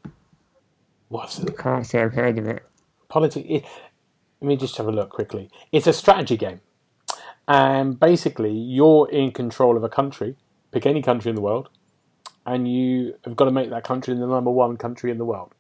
What's it? Can't say I've heard of it. Politics. It, let me just have a look quickly. It's a strategy game, and basically you're in control of a country. Pick any country in the world, and you have got to make that country the number one country in the world.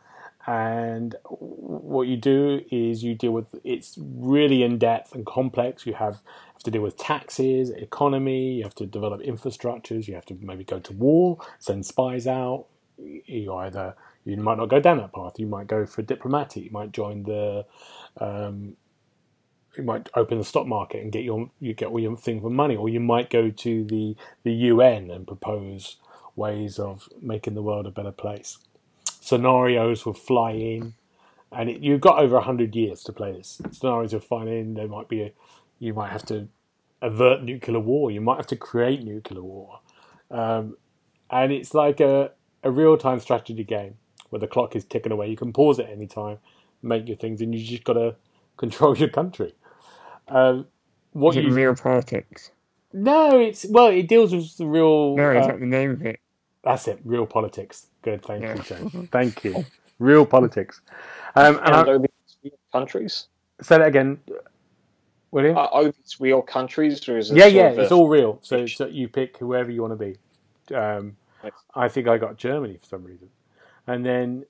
And what you do is you deal with, it's really in depth and complex. You have, have to deal with taxes, economy, you have to develop infrastructures, you have to maybe go to war, send spies out. You either, you might not go down that path, you might go for diplomatic, you might join the, um, you might open the stock market and get your, you get all your thing for money, or you might go to the, the U N and propose ways of making the world a better place. Scenarios will fly in, and it, you've got over a hundred years to play this. Scenarios will fly in. There might be a, you might have to avert nuclear war. You might have to create nuclear war, um, and it's like a, a real time strategy game where the clock is ticking away. You can pause at any time, make your things, and you just got to control your country. Um, what Is it you real politics? no, it's well, it deals with the real. No, is uh, that the name of it? That's it, real politics. Good, thank Yeah. you, James. Thank you. Real politics. Um, and And I, are these real countries? say that again, William. Uh, are these real countries, or is it yeah, sort yeah, of it's a- all real. So, so you pick whoever you want to be. Um, Nice. I think I got Germany for some reason, and then,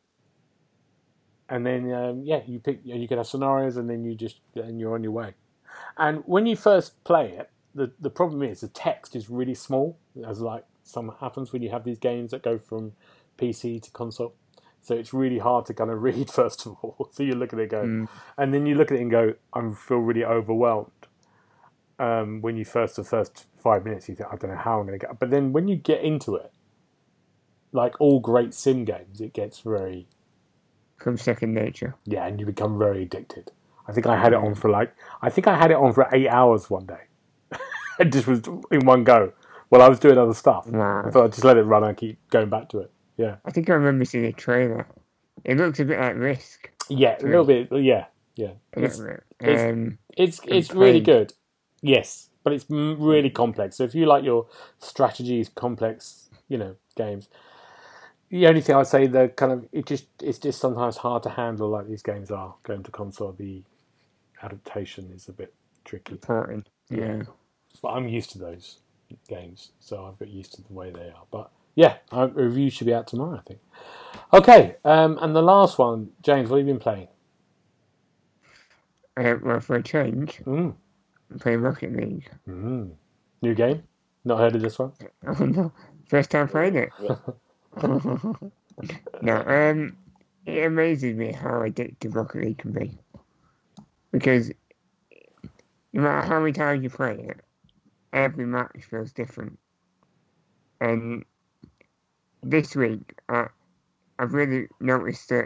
and then um, yeah, you pick. You can have scenarios, and then you just and you're on your way. And when you first play it, the the problem is the text is really small, as like some happens when you have these games that go from P C to console. So it's really hard to kind of read first of all. So you look at it and go, Mm. and then you look at it and go, I feel really overwhelmed. Um, when you first the first five minutes, you think I don't know how I'm going to get. But then when you get into it, like all great sim games, it gets very From second nature. yeah, and you become very addicted. I think I had it on for like I think I had it on for eight hours one day. It just was in one go. While I was doing other stuff. Wow. I thought I'd just let it run and keep going back to it. Yeah. I think I remember seeing a trailer. It looks a bit like Risk. Yeah, a little bit. Yeah, yeah. A It's little bit. it's- Um, it's, it's really Plague. good. Yes, but it's m- really complex. So if you like your strategies, complex, you know, games, the only thing I'd say the kind of it just it's just sometimes hard to handle like these games are going to console. The adaptation is a bit tricky. important. Yeah. But I'm used to those games, so I've got used to the way they are. But yeah, our review should be out tomorrow, I think. Okay, um, and the last one, James, what have you been playing? Uh, well, for a change, Mm. I'm playing Rocket League. Mm. New game? Not heard of this one? Oh no, first time playing it. No, um, it amazes me how addictive Rocket League can be. Because no matter how many times you play it, every match feels different. And this week, I, I've really noticed that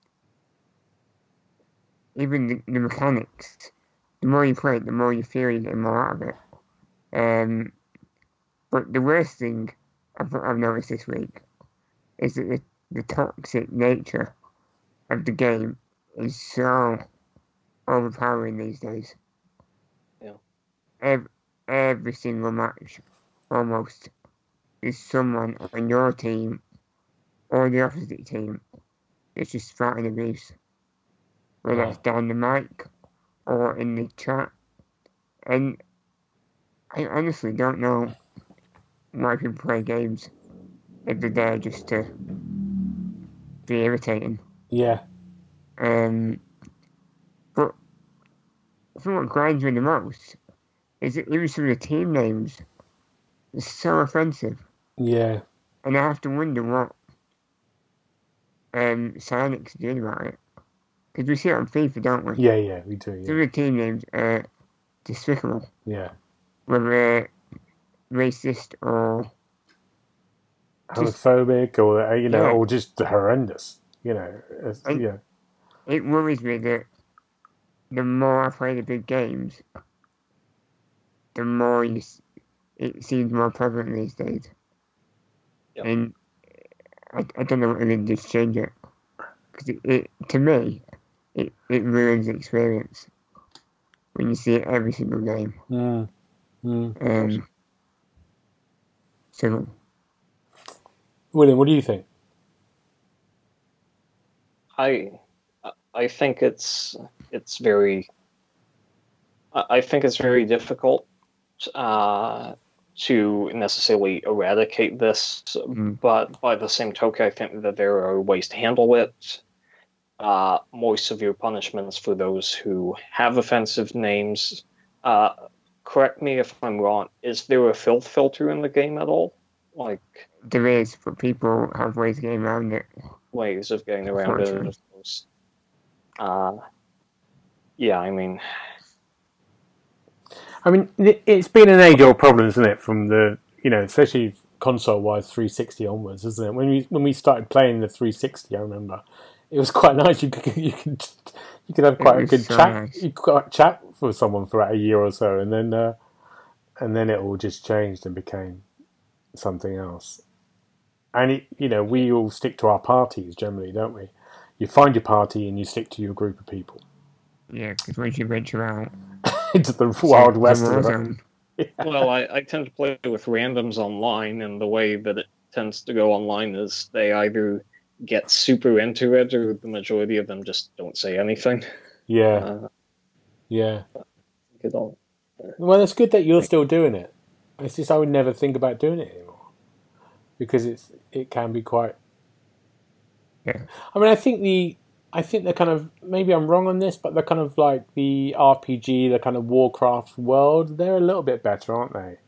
even the, the mechanics, the more you play it, the more you feel you get more out of it. Um, but the worst thing I've, I've noticed this week is that the, the toxic nature of the game is so overpowering these days. Yeah. Every, every single match, almost, is someone on your team or the opposite team that's just spouting abuse. Whether Wow. it's down the mic or in the chat. And I honestly don't know why people play games if they're there just to be irritating. Yeah. Um, but I think what grinds me the most is that even some of the team names are so offensive. Yeah. And I have to wonder what um, Psyonix are doing about it. Because we see it on FIFA, don't we? Yeah, yeah, we do. Some Yeah. of the team names are despicable. Yeah. Whether they're racist or Just- Homophobic or, uh, you know, Yeah. or just horrendous. You know, it's, And- yeah. it worries me that the more I play the big games, the more you, it seems more prevalent these days. Yep. And I, I don't know what they did to change it. Because it, it, to me, it, it ruins the experience when you see it every single game. Mm. Mm. Um, so, William, what do you think? I I think it's it's very I think it's very difficult uh, to necessarily eradicate this, mm. but by the same token, I think that there are ways to handle it. Uh, more severe punishments for those who have offensive names. Uh, correct me if I'm wrong. Is there a filth filter in the game at all? Like There is, but people have ways of getting around it. Ways of getting around it, of course. Uh, yeah, I mean, I mean, it's been an age-old problem, isn't it? From the, you know, especially console-wise, three sixty onwards, isn't it? When we when we started playing the three sixty, I remember it was quite nice. You could you could you could have quite a good so chat. Nice. You could chat with someone for about a year or so, and then uh, and then it all just changed and became something else. And it, you know, we all stick to our parties generally, don't we? You find your party and you stick to your group of people. Yeah, because once you venture out into the wild the west, war of it. zone. Yeah. well, I, I tend to play with randoms online, and the way that it tends to go online is they either get super into it, or the majority of them just don't say anything. Yeah, Uh, yeah. it all, Well, it's good that you're still doing it. It's just I would never think about doing it anymore because it's it can be quite. Yeah. I mean, I think the I think they're kind of maybe I'm wrong on this, but they're kind of like the R P G, the kind of Warcraft world. They're a little bit better, aren't they?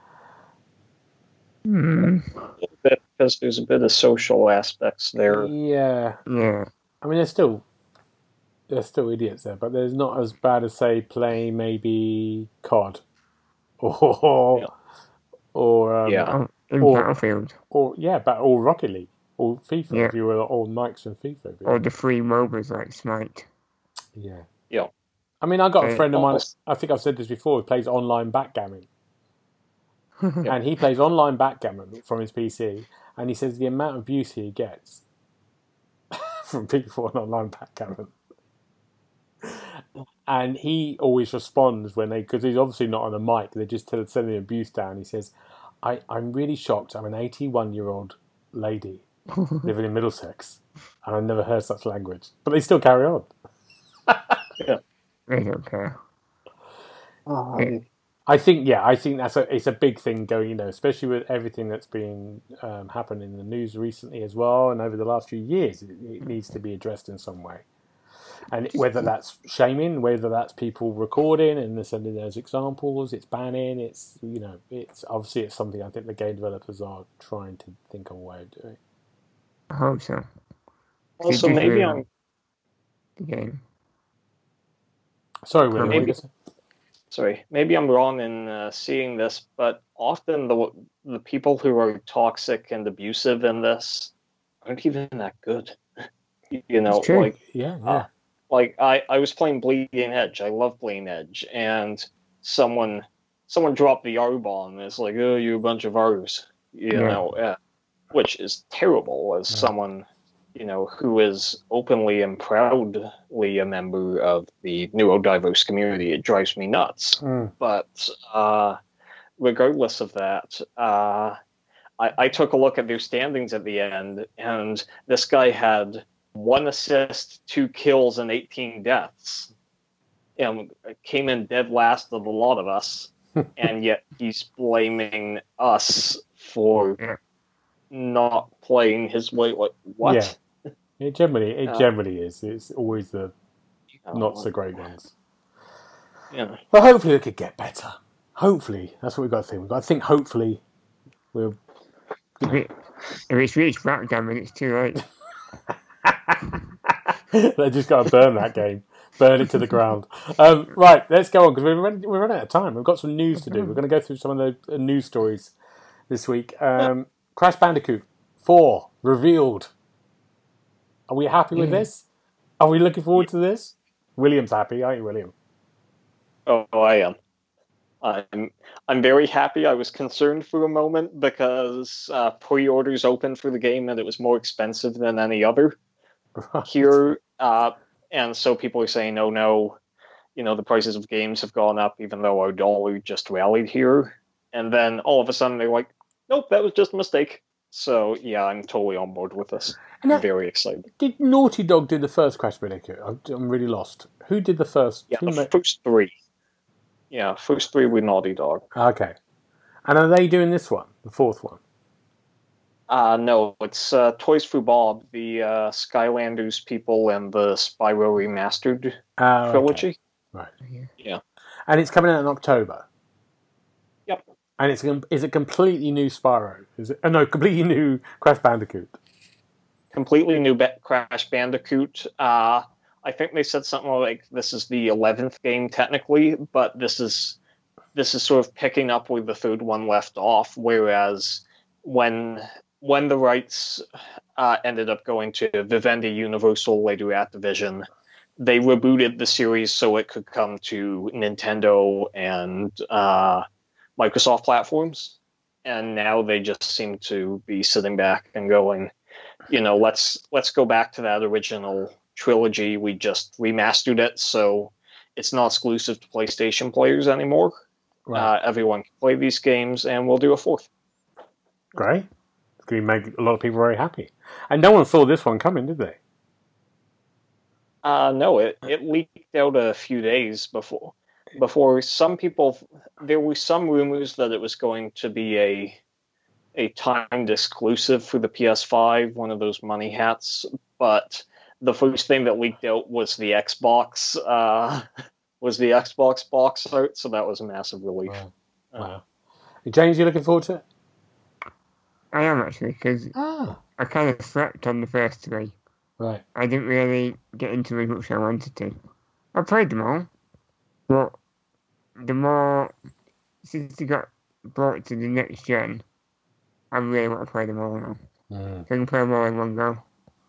Mm. because there's a bit of social aspects there. Yeah. Yeah. I mean, they're still they're still idiots there, but there's not as bad as say playing maybe C O D or Yeah. or um, Yeah. Oh, in Or- Battlefield. or yeah, but or Rocket League or FIFA Yeah. if you were all Nikes and FIFA. Or the free MOBAs like Smite. Yeah. Yeah. I mean, I got a Uh, friend of mine. almost- I think I've said this before. Who plays online backgammon, Yeah. and he plays online backgammon from his P C, and he says the amount of abuse he gets from people on online backgammon. And he always responds when they, because he's obviously not on a mic, they just tell, send the abuse down. He says, I, I'm really shocked. I'm an eighty-one year old lady living in Middlesex, and I've never heard such language. But they still carry on. They don't care. Um, I think, yeah, I think that's a, it's a big thing going, you know, especially with everything that's been um, happened in the news recently as well, and over the last few years, it, it needs to be addressed in some way. And whether that's shaming, whether that's people recording and sending those examples, it's banning, it's, you know, it's obviously it's something I think the game developers are trying to think of a way of doing. I hope so. also, Did you maybe hear I'm The game. Sorry, William, what were you Maybe- gonna say? sorry, maybe I'm wrong in uh, seeing this, but often the the people who are toxic and abusive in this aren't even that good. You know, It's true. like Yeah, yeah. Uh, like I, I was playing Bleeding Edge. I love Bleeding Edge, and someone someone dropped the R bomb. It's like, oh, you a bunch of R's, you Yeah. know, uh, which is terrible as Yeah. someone, you know, who is openly and proudly a member of the neurodiverse community. It drives me nuts. Mm. But uh, regardless of that, uh, I, I took a look at their standings at the end, and this guy had one assist, two kills, and eighteen deaths. And came in dead last of a lot of us, and yet he's blaming us for Yeah. not playing his way. Like, what? Yeah. It generally, it Uh, generally is. It's always the You know, not so great ones. Yeah. But hopefully it could get better. Hopefully. That's what we've got to think. We've got to think hopefully we'll... If, it, if it's reached backgammon, it's too late. They just got to burn that game. Burn it to the ground. Um, right, let's go on because we're running, we're running out of time. We've got some news to do. We're going to go through some of the uh, news stories this week. Um, Crash Bandicoot four revealed. Are we happy with Yeah. this? Are we looking forward to this? William's happy, aren't you, William? Oh, I am. I'm I'm very happy. I was concerned for a moment because uh, pre-orders opened for the game and it was more expensive than any other Right. here, uh, and so people are saying, "Oh no, you know the prices of games have gone up, even though our dollar just rallied here." And then all of a sudden they're like, "Nope, that was just a mistake." So yeah, I'm totally on board with this. And I'm that- very excited. Did Naughty Dog do the first Crash Bandicoot? I'm, I'm really lost. Who did the first? Yeah, Who the made- first three. Yeah, first three with Naughty Dog. Okay. And are they doing this one, the fourth one? Uh, no, it's uh, Toys for Bob, the uh, Skylanders people, and the Spyro Remastered Ah, okay. trilogy. Right. Yeah. And it's coming out in October. Yep. And it's a- is it completely new Spyro? Is it? Oh, no, completely new Crash Bandicoot. Completely new ba- Crash Bandicoot. Uh, I think they said something like this is the eleventh game technically, but this is this is sort of picking up where the third one left off. Whereas when when the rights uh, ended up going to Vivendi Universal, later Activision, they rebooted the series so it could come to Nintendo and uh, Microsoft platforms. And now they just seem to be sitting back and going, you know, let's let's go back to that original trilogy. We just remastered it, so it's not exclusive to PlayStation players anymore. Right. Uh, everyone can play these games, and we'll do a fourth. Great. It's going to make a lot of people very happy. And no one saw this one coming, did they? Uh, no, it, it leaked out a few days before. Before some people, there were some rumors that it was going to be a a timed exclusive for the P S five, one of those money hats. But the first thing that leaked out was the Xbox, uh, was the Xbox box art, so that was a massive relief. Wow. Wow. James, you looking forward to it? I am actually, because Ah. I kind of slept on the first three. Right. I didn't really get into as much as I wanted to. I played them all, but the more, since they got brought to the next gen, I really want to play them all now. Mm. So I can play them all in one go.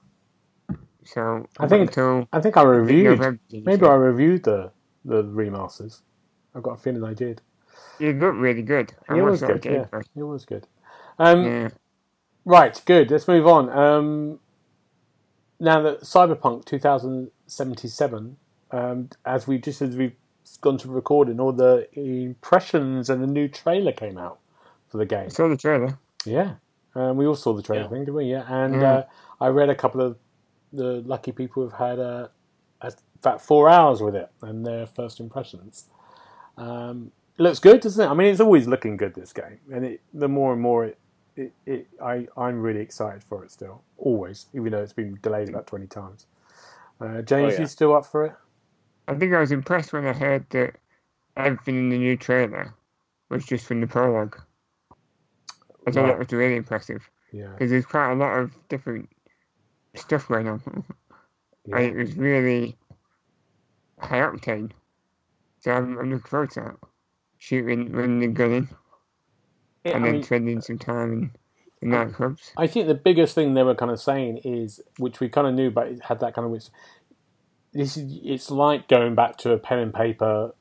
So I think until I think I reviewed. November, Maybe I reviewed the the remasters. I've got a feeling I did. It looked really good. I It was watched a lot of good. Yeah, gameplay. it was good. Um, Yeah. Right, good. Let's move on. Um, now that Cyberpunk twenty seventy-seven, um, as we just as we've gone to recording, all the impressions and the new trailer came out for the game. I saw the trailer. Yeah, um, we all saw the trailer Yeah. thing, didn't we? Yeah, and Yeah. Uh, I read a couple of the lucky people who've had uh, about four hours with it and their first impressions. Um, it looks good, doesn't it? I mean, it's always looking good, this game, and it, the more and more it, it, it I I'm really excited for it still, always, even though it's been delayed about twenty times. Uh, James, Oh, yeah. you still up for it? I think I was impressed when I heard that everything in the new trailer was just from the prologue. I thought Right. that was really impressive Yeah, because there's quite a lot of different stuff going on, yeah. and it was really high octane. So I'm, I'm looking forward to that. Shooting, running and gunning, Yeah, and I then mean, spending some time in the nightclubs. I think the biggest thing they were kind of saying is, which we kind of knew, but it had that kind of. This is it's like going back to a pen and paper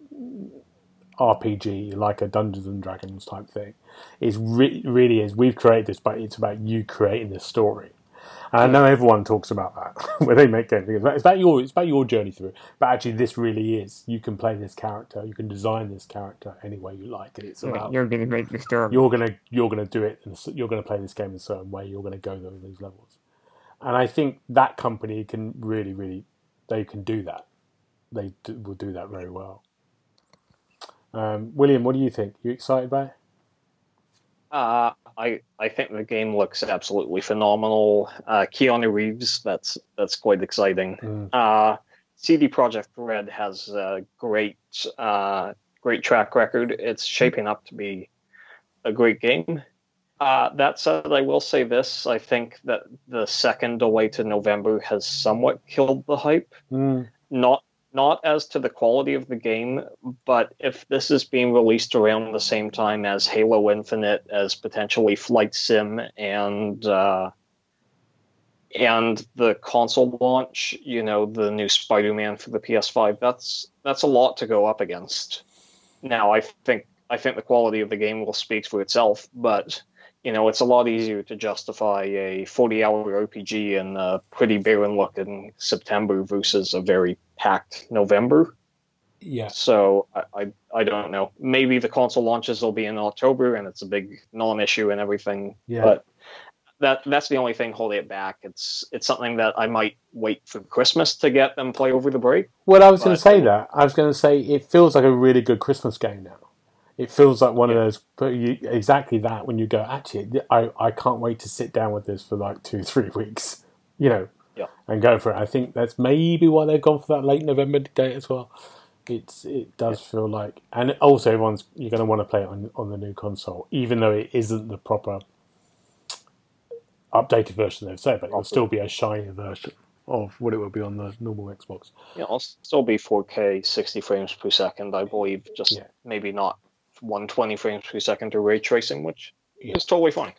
R P G, like a Dungeons and Dragons type thing. It re- really is. We've created this, but it's about you creating this story. And I know everyone talks about that when they make games. It's about your it's about your journey through. But actually, this really is. You can play this character. You can design this character any way you like, and it's Yeah, about you're going to make the story. you're gonna you're gonna do it, and you're gonna play this game in a certain way. You're gonna go through these levels, and I think that company can really, really, they can do that. They do, will do that very well. Um, William, what do you think? You excited about it? Uh, I I think the game looks absolutely phenomenal. Uh, Keanu Reeves, that's that's quite exciting. Mm. Uh, C D Projekt Red has a great uh, great track record. It's shaping up to be a great game. Uh, that said, I will say this: I think that the second delay to November has somewhat killed the hype. Mm. Not not as to the quality of the game, but if this is being released around the same time as Halo Infinite, as potentially Flight Sim and uh, and the console launch, you know, the new Spider-Man for the P S five, that's that's a lot to go up against. Now, I think I think the quality of the game will speak for itself, but you know, it's a lot easier to justify a forty-hour R P G in a pretty barren-looking September versus a very packed November. Yeah. So I, I I don't know. Maybe the console launches will be in October, and it's a big non-issue and everything. Yeah. But that that's the only thing holding it back. It's it's something that I might wait for Christmas to get and play over the break. Well, I was going But- to say that. I was going to say it feels like a really good Christmas game now. It feels like one Yeah. of those, but you, exactly that, when you go, actually, I, I can't wait to sit down with this for like two, three weeks, you know, Yeah. and go for it. I think that's maybe why they've gone for that late November date as well. It's It does feel like, and also everyone's, you're going to want to play it on, on the new console, even though it isn't the proper updated version they've said, but it will still be a shiny version of what it will be on the normal Xbox. Yeah, it'll still be four K, sixty frames per second, I believe. Just Yeah. maybe not one hundred twenty frames per second to ray tracing, which Yeah. is totally fine.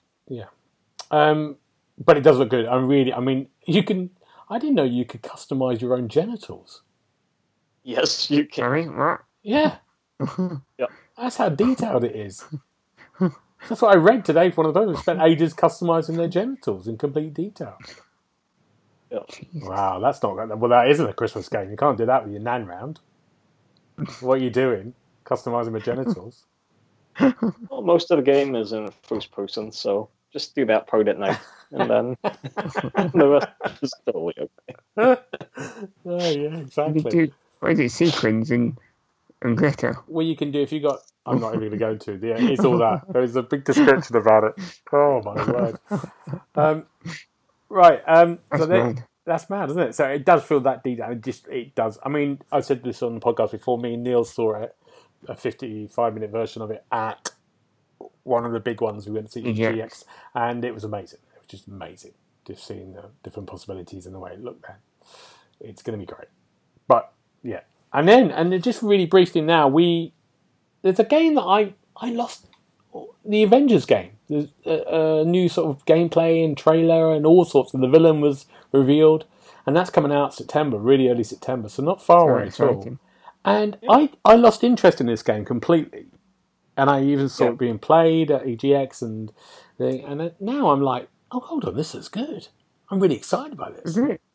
Um, but it does look good. I'm really, I mean, you can, I didn't know you could customize your own genitals. Yes, you can. Sorry, what? Yeah. Yeah. That's how detailed it is. That's what I read today from one of the people who spent ages customizing their genitals in complete detail. Yeah. Wow, that's not, well, that isn't a Christmas game. You can't do that with your nan round. What are you doing? Customizing my genitals? Well, most of the game is in first person, so just do that part at night, and then the rest is totally okay. Oh, yeah, You exactly. could do, what is it, sequins and, and glitter? Well, you can do if you got. I'm not even going to go into it. Yeah, it's all that. There's a big description about it. Oh my word. Um, right. Um, That's so then, mad. that's mad, isn't it? So it does feel that detailed. It just it does. I mean, I said this on the podcast before. Me and Neil saw it, a fifty-five minute version of it at one of the big ones we went to see, E G Yeah. X, and it was amazing. It was just amazing. Just seeing the different possibilities and the way it looked there. It's going to be great. But yeah, and then and just really briefly now, we there's a game that I I lost, the Avengers game. There's a, a new sort of gameplay and trailer and all sorts. And the villain was revealed, and that's coming out September, really early September, so not far Very away at all. exciting. And I I lost interest in this game completely, and I even saw Yeah. it being played at E G X and thing, and then- now I'm like, oh hold on, this is good. I'm really excited by this. Isn't it?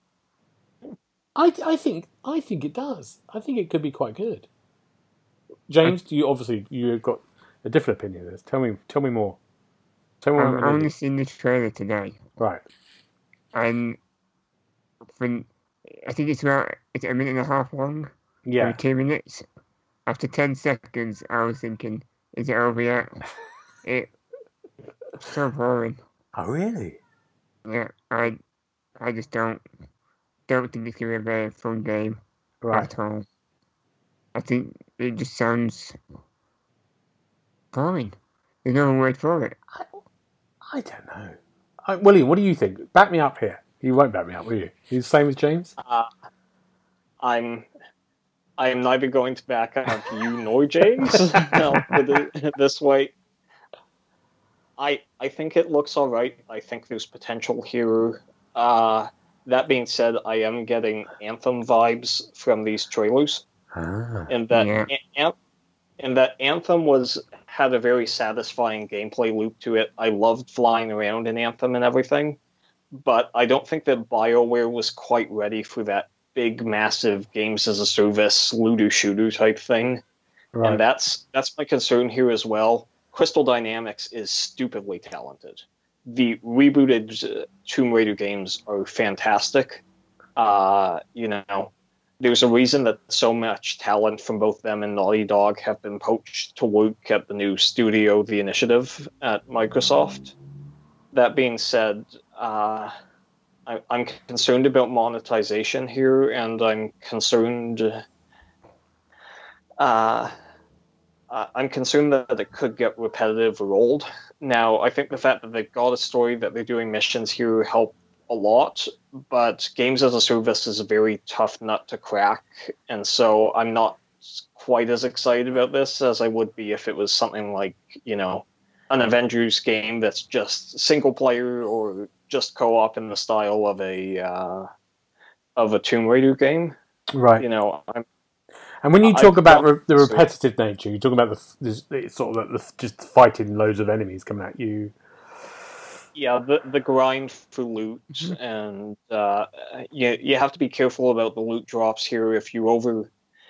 I, I think I think it does. I think it could be quite good. James, do you obviously you've got a different opinion of this. Tell me tell me more. Tell me I've more. only seen the trailer today, Right. and from, I think it's about it's a minute and a half long, Yeah. maybe two minutes. After ten seconds, I was thinking, is it over yet? It so boring. Oh really? Yeah, I I just don't don't think it's gonna be a very fun game Right. at all. I think it just sounds boring. There's no word for it. I don't know. I, William, what do you think? Back me up here. You won't back me up, will you? You the same as James? Uh, I'm I am neither going to back up you nor James. I'll put it this way. I I think it looks all right. I think there's potential here. Uh, that being said, I am getting Anthem vibes from these trailers, Ah. and that Yeah. An- and that Anthem was had a very satisfying gameplay loop to it. I loved flying around in Anthem and everything, but I don't think that BioWare was quite ready for that big, massive games as a service looter shooter type thing. Right. And that's that's my concern here as well. Crystal Dynamics is stupidly talented. The rebooted uh, Tomb Raider games are fantastic. Uh, you know, there's a reason that so much talent from both them and Naughty Dog have been poached to work at the new studio, The Initiative, at Microsoft. That being said, uh, I, I'm concerned about monetization here, and I'm concerned. Uh, uh, I'm concerned that it could get repetitive or old. Now, I think the fact that they've got a story, that they're doing missions here, help a lot, but games as a service is a very tough nut to crack, and so I'm not quite as excited about this as I would be if it was something like, you know, an Avengers game that's just single player or just co-op in the style of a uh, of a Tomb Raider game. Right. You know, I'm, and when you talk I about re- the so, repetitive nature, you're talking about the, the sort of the, just fighting loads of enemies coming at you. Yeah, the the grind for loot, and uh, you you have to be careful about the loot drops here. If you over,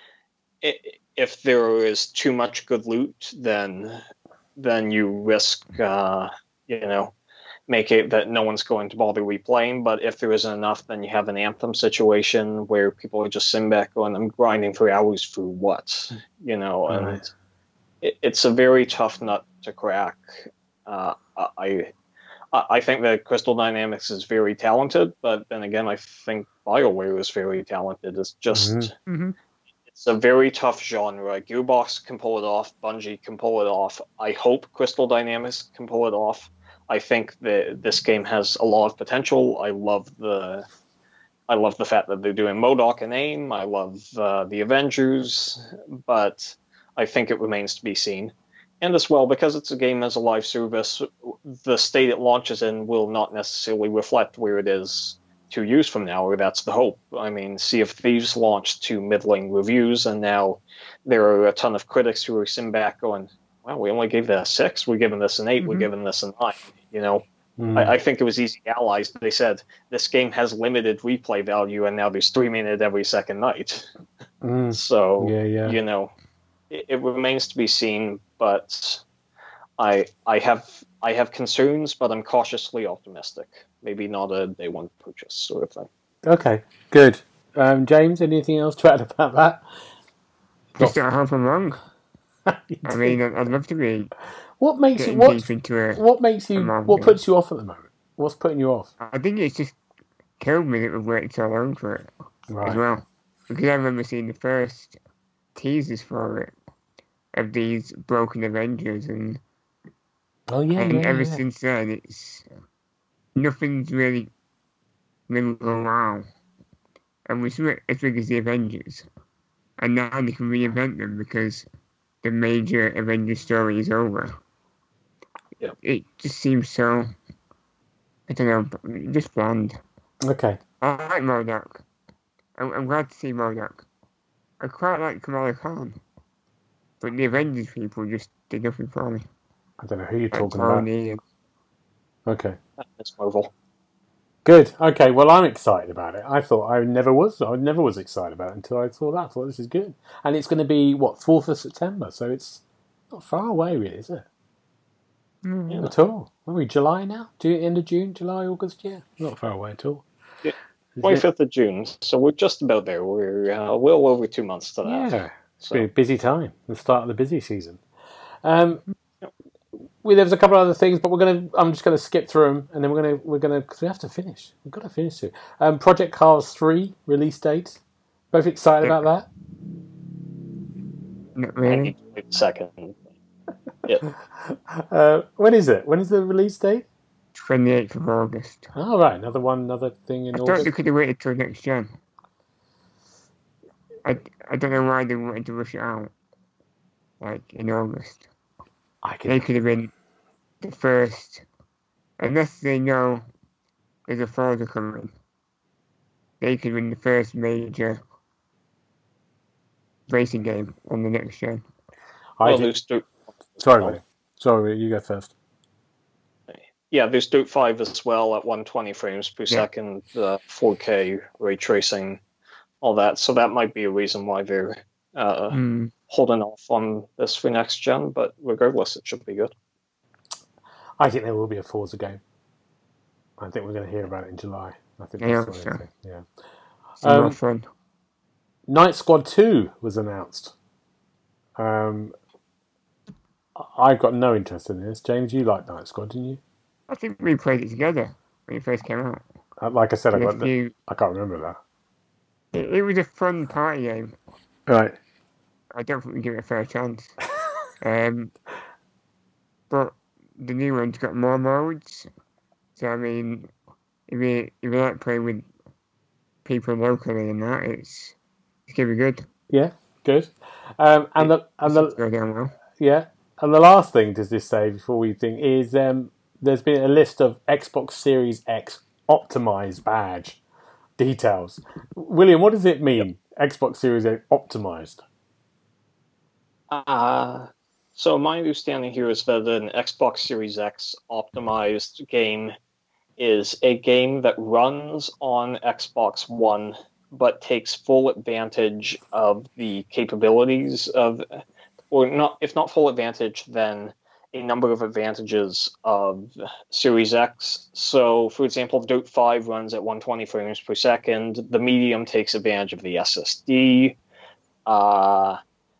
if there is too much good loot, then then you risk, uh, you know, make it that no one's going to bother replaying. But if there isn't enough, then you have an Anthem situation where people are just sitting back going, "I'm grinding for hours for what?" You know, and right. it, it's a very tough nut to crack. Uh, I. I think that Crystal Dynamics is very talented, but then again, I think BioWare is very talented. It's just, Mm-hmm. it's a very tough genre. Gearbox can pull it off. Bungie can pull it off. I hope Crystal Dynamics can pull it off. I think that this game has a lot of potential. I love the, I love the fact that they're doing MODOK and AIM. I love uh, the Avengers, but I think it remains to be seen. And as well, because it's a game as a live service, the state it launches in will not necessarily reflect where it is two years from now, or that's the hope. I mean, Sea of Thieves launched to middling reviews, and now there are a ton of critics who are sitting back going, wow, we only gave that a six, we're giving this an eight, mm-hmm. we're giving this a nine. You know, mm. I, I think it was Easy Allies. They said, this game has limited replay value, and now they're streaming it every second night. Mm. So, yeah, yeah. you know, it, it remains to be seen. But I I have I have concerns, but I'm cautiously optimistic. Maybe not a day one purchase sort of thing. Okay, good. Um, James, anything else to add about that? Just that I hope I'm wrong. I mean, I'd love to be. What makes you what? Into a, what makes you? What puts you off at the moment? What's putting you off? I think it's just killed me that we've waited so long for it right. as well. Because I remember seeing the first teasers for it. Of these broken Avengers, and oh yeah, and yeah, ever yeah. since then, it's nothing's really been going wow. And we saw it as big as the Avengers, and now they can reinvent them because the major Avengers story is over. Yeah. It just seems so, I don't know, just bland. Okay. I like MODOK. I'm, I'm glad to see MODOK. I quite like Kamala Khan. But the Avengers people just did nothing for me. I don't know who you're talking about. And... Okay. It's Marvel. Good. Okay. Well, I'm excited about it. I thought I never was. I never was excited about it until I saw that. I thought this is good, and it's going to be what fourth of September, so it's not far away, really, is it? Mm. Yeah. At all. Are we July now? Do end of June, July, August? Yeah, not far away at all. Yeah. twenty-fifth of June, so we're just about there. We're uh, well over two months to that. Yeah. It's so. been a busy time, the start of the busy season. Um, we, there was a couple of other things, but we're gonna. I'm just gonna skip through them, and then we're gonna we're gonna because we have to finish. We've got to finish soon. Um, Project Cars three release date. Both excited yeah. about that? Not really. I need to wait a second. Yeah. Uh, when is it? When is the release date? twenty-eighth of August. Oh right, another one, another thing in I August. thought they could have waited till next gen. I, I don't know why they wanted to rush it out, like, in August. I can... They could have been the first, unless they know there's a Forza coming, they could have been the first major racing game on the next gen. I well, think... there's Dirt... Sorry, buddy. Sorry, you go first. Yeah, there's Dirt five as well at one hundred twenty frames per yeah. second, uh, four K ray tracing. All that, so that might be a reason why they're uh, mm. holding off on this for next gen. But regardless, it should be good. I think there will be a Forza game. I think we're going to hear about it in July. I think yeah, that's sure. Yeah. Um, more fun. Night Squad two was announced. Um, I've got no interest in this. James, you liked Night Squad, didn't you? I think we played it together when it first came out. Uh, like I said, I, got few... I can't remember that. It, it was a fun party game. Right. I don't think we give it a fair chance. um, but the new one's got more modes. So, I mean, if you, if you like playing with people locally and that, it's, it's going to be good. Yeah, good. Um, and it, the... And the go down well. Yeah. And the last thing to just say before we think is um, there's been a list of Xbox Series X optimized badge details. William, what does it mean? Yep. Xbox Series X optimized. Uh, so my understanding here is that an Xbox Series X optimized game is a game that runs on Xbox One but takes full advantage of the capabilities of, or not, if not full advantage, then a number of advantages of Series X. So, for example, Dirt five runs at one hundred twenty frames per second. The Medium takes advantage of the S S D. Uh,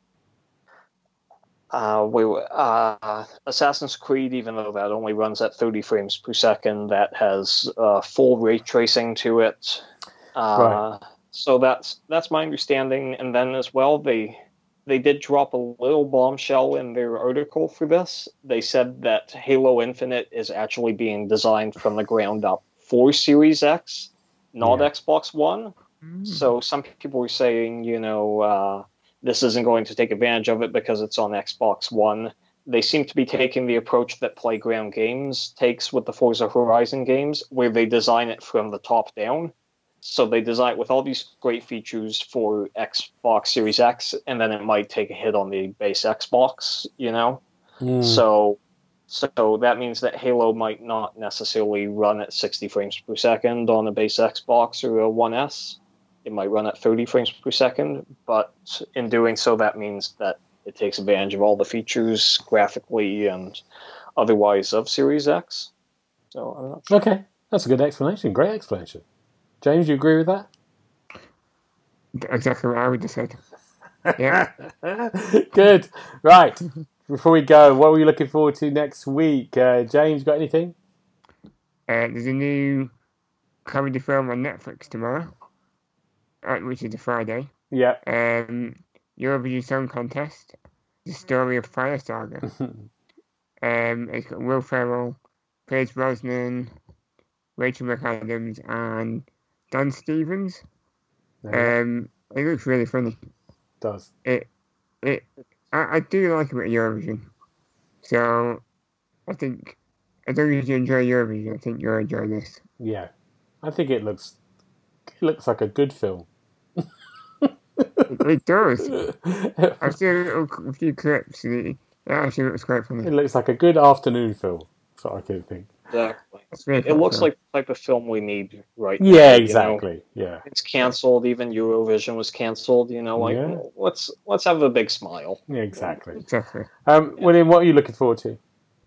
uh, we, uh, Assassin's Creed, even though that only runs at thirty frames per second, that has uh, full ray tracing to it. Uh, right. So that's that's my understanding. And then as well, they they did drop a little bombshell in their article for this. They said that Halo Infinite is actually being designed from the ground up for Series X, not yeah. Xbox One. Mm. So some people were saying, you know, uh, this isn't going to take advantage of it because it's on Xbox One. They seem to be taking the approach that Playground Games takes with the Forza Horizon games, where they design it from the top down. So they design it with all these great features for Xbox Series X, and then it might take a hit on the base Xbox, you know? Mm. So so that means that Halo might not necessarily run at sixty frames per second on a base Xbox or a One S. It might run at thirty frames per second, but in doing so, that means that it takes advantage of all the features graphically and otherwise of Series X. So I'm not sure. Okay, that's a good explanation. Great explanation. James, you agree with that? Exactly what I would have said. Yeah. Good. Right. Before we go, what are we looking forward to next week? Uh, James, got anything? Uh, there's a new comedy film on Netflix tomorrow, uh, which is a Friday. Yeah. Um, Eurovision Song Contest, The Story of Fire Saga. um, it's got Will Ferrell, Pierce Brosnan, Rachel McAdams, and Dan Stevens. Yeah. Um, it looks really funny. It does. It, it, I, I do like a bit of Eurovision. So, I think, as long as you enjoy Eurovision, I think you'll enjoy this. Yeah. I think it looks, it looks like a good film. it, it does. I've seen a, little, a few clips, and it, it actually looks quite funny. It looks like a good afternoon film. That's what I could think. Exactly. It looks like the type of film we need right now. Yeah, exactly. You know? Yeah. It's cancelled. Even Eurovision was cancelled. You know, like yeah. let's let's have a big smile. Yeah, exactly. Exactly. Um, yeah. William, what are you looking forward to?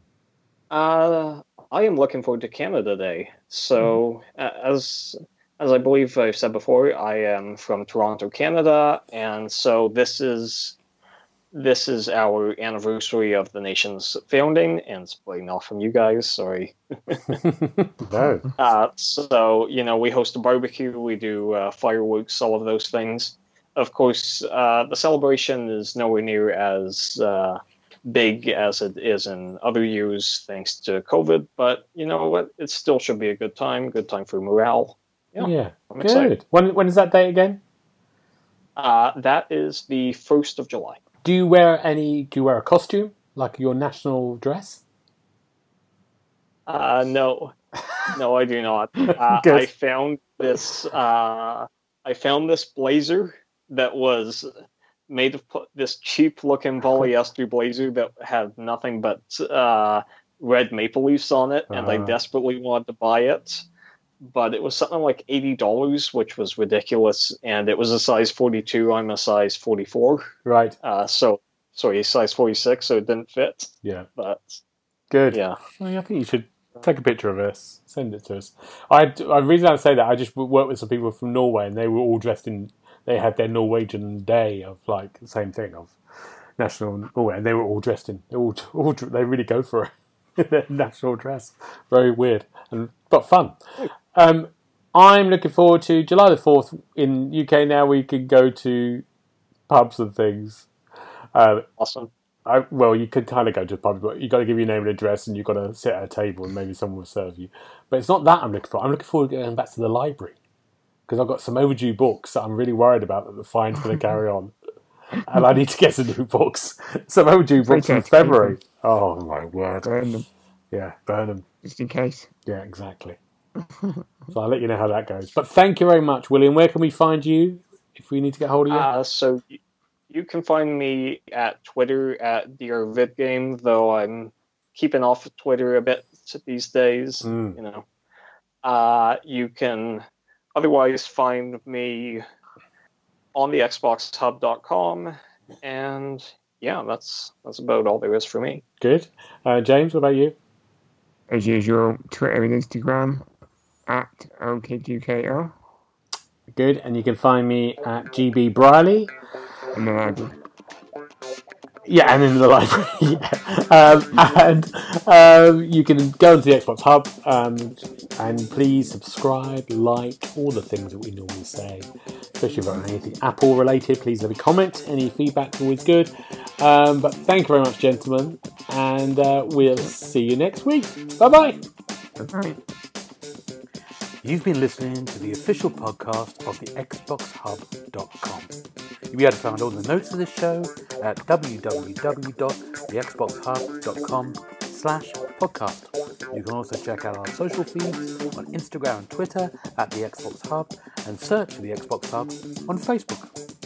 Uh, I am looking forward to Canada Day. So, mm. as as I believe I've said before, I am from Toronto, Canada, and so this is. This is our anniversary of the nation's founding, and it's probably not from you guys, sorry. No. Uh, so, you know, we host a barbecue, we do uh, fireworks, all of those things. Of course, uh, the celebration is nowhere near as uh, big as it is in other years, thanks to COVID, but you know what? It still should be a good time, good time for morale. Yeah, yeah. I'm good. Excited. When, when is that date again? Uh, that is the first of July. Do you wear any? Do you wear a costume like your national dress? Uh, no, no, I do not. Uh, I found this. Uh, I found this blazer that was made of this cheap-looking polyester blazer that had nothing but uh, red maple leaves on it, and uh-huh. I desperately wanted to buy it. But it was something like eighty dollars, which was ridiculous, and it was a size forty-two. I'm a size forty-four. Right. Uh, so, sorry, size forty-six, so it didn't fit. Yeah. But good. Yeah. Well, I think you should take a picture of us, send it to us. I, the reason I say that, I just worked with some people from Norway, and they were all dressed in. They had their Norwegian day of like the same thing of national Norway, and they were all dressed in. They all, all they really go for it. Their national dress. Very weird, and but fun. Um, I'm looking forward to July the fourth in U K now. We can go to pubs and things. Uh, awesome. I, well, you could kind of go to pubs, but you've got to give your name and address, and you've got to sit at a table, and maybe someone will serve you. But it's not that I'm looking for. I'm looking forward to going back to the library because I've got some overdue books that I'm really worried about that the fine's going to carry on. and I need to get some new books. Some overdue books from Okay, February. Oh my word! Burn them, Yeah, burn them. just in case. Yeah, exactly. So I'll let you know how that goes. But thank you very much, William. Where can we find you if we need to get hold of you? Uh, so y- you can find me at Twitter at DearVidGame, though I'm keeping off of Twitter a bit these days. Mm. You know, uh, you can otherwise find me on the Xbox Hub dot com, and yeah, that's that's about all there is for me. Good. Uh, James, what about you? As usual, Twitter and Instagram at O K G K O. Good. And you can find me at G B Briley. And the library. Yeah, and in the library. Yeah. Um, and um, you can go into the Xbox Hub um, and please subscribe, like, all the things that we normally say. Especially about anything Apple related. Please leave a comment. Any feedback is always good. Um, but thank you very much, gentlemen. And uh, we'll see you next week. Bye-bye. Bye-bye. You've been listening to the official podcast of the Xbox Hub dot com. You'll be able to find all the notes of this show at w w w dot the xbox hub dot com slash podcast. You can also check out our social feeds on Instagram and Twitter at the Xbox Hub and search for the Xbox Hub on Facebook.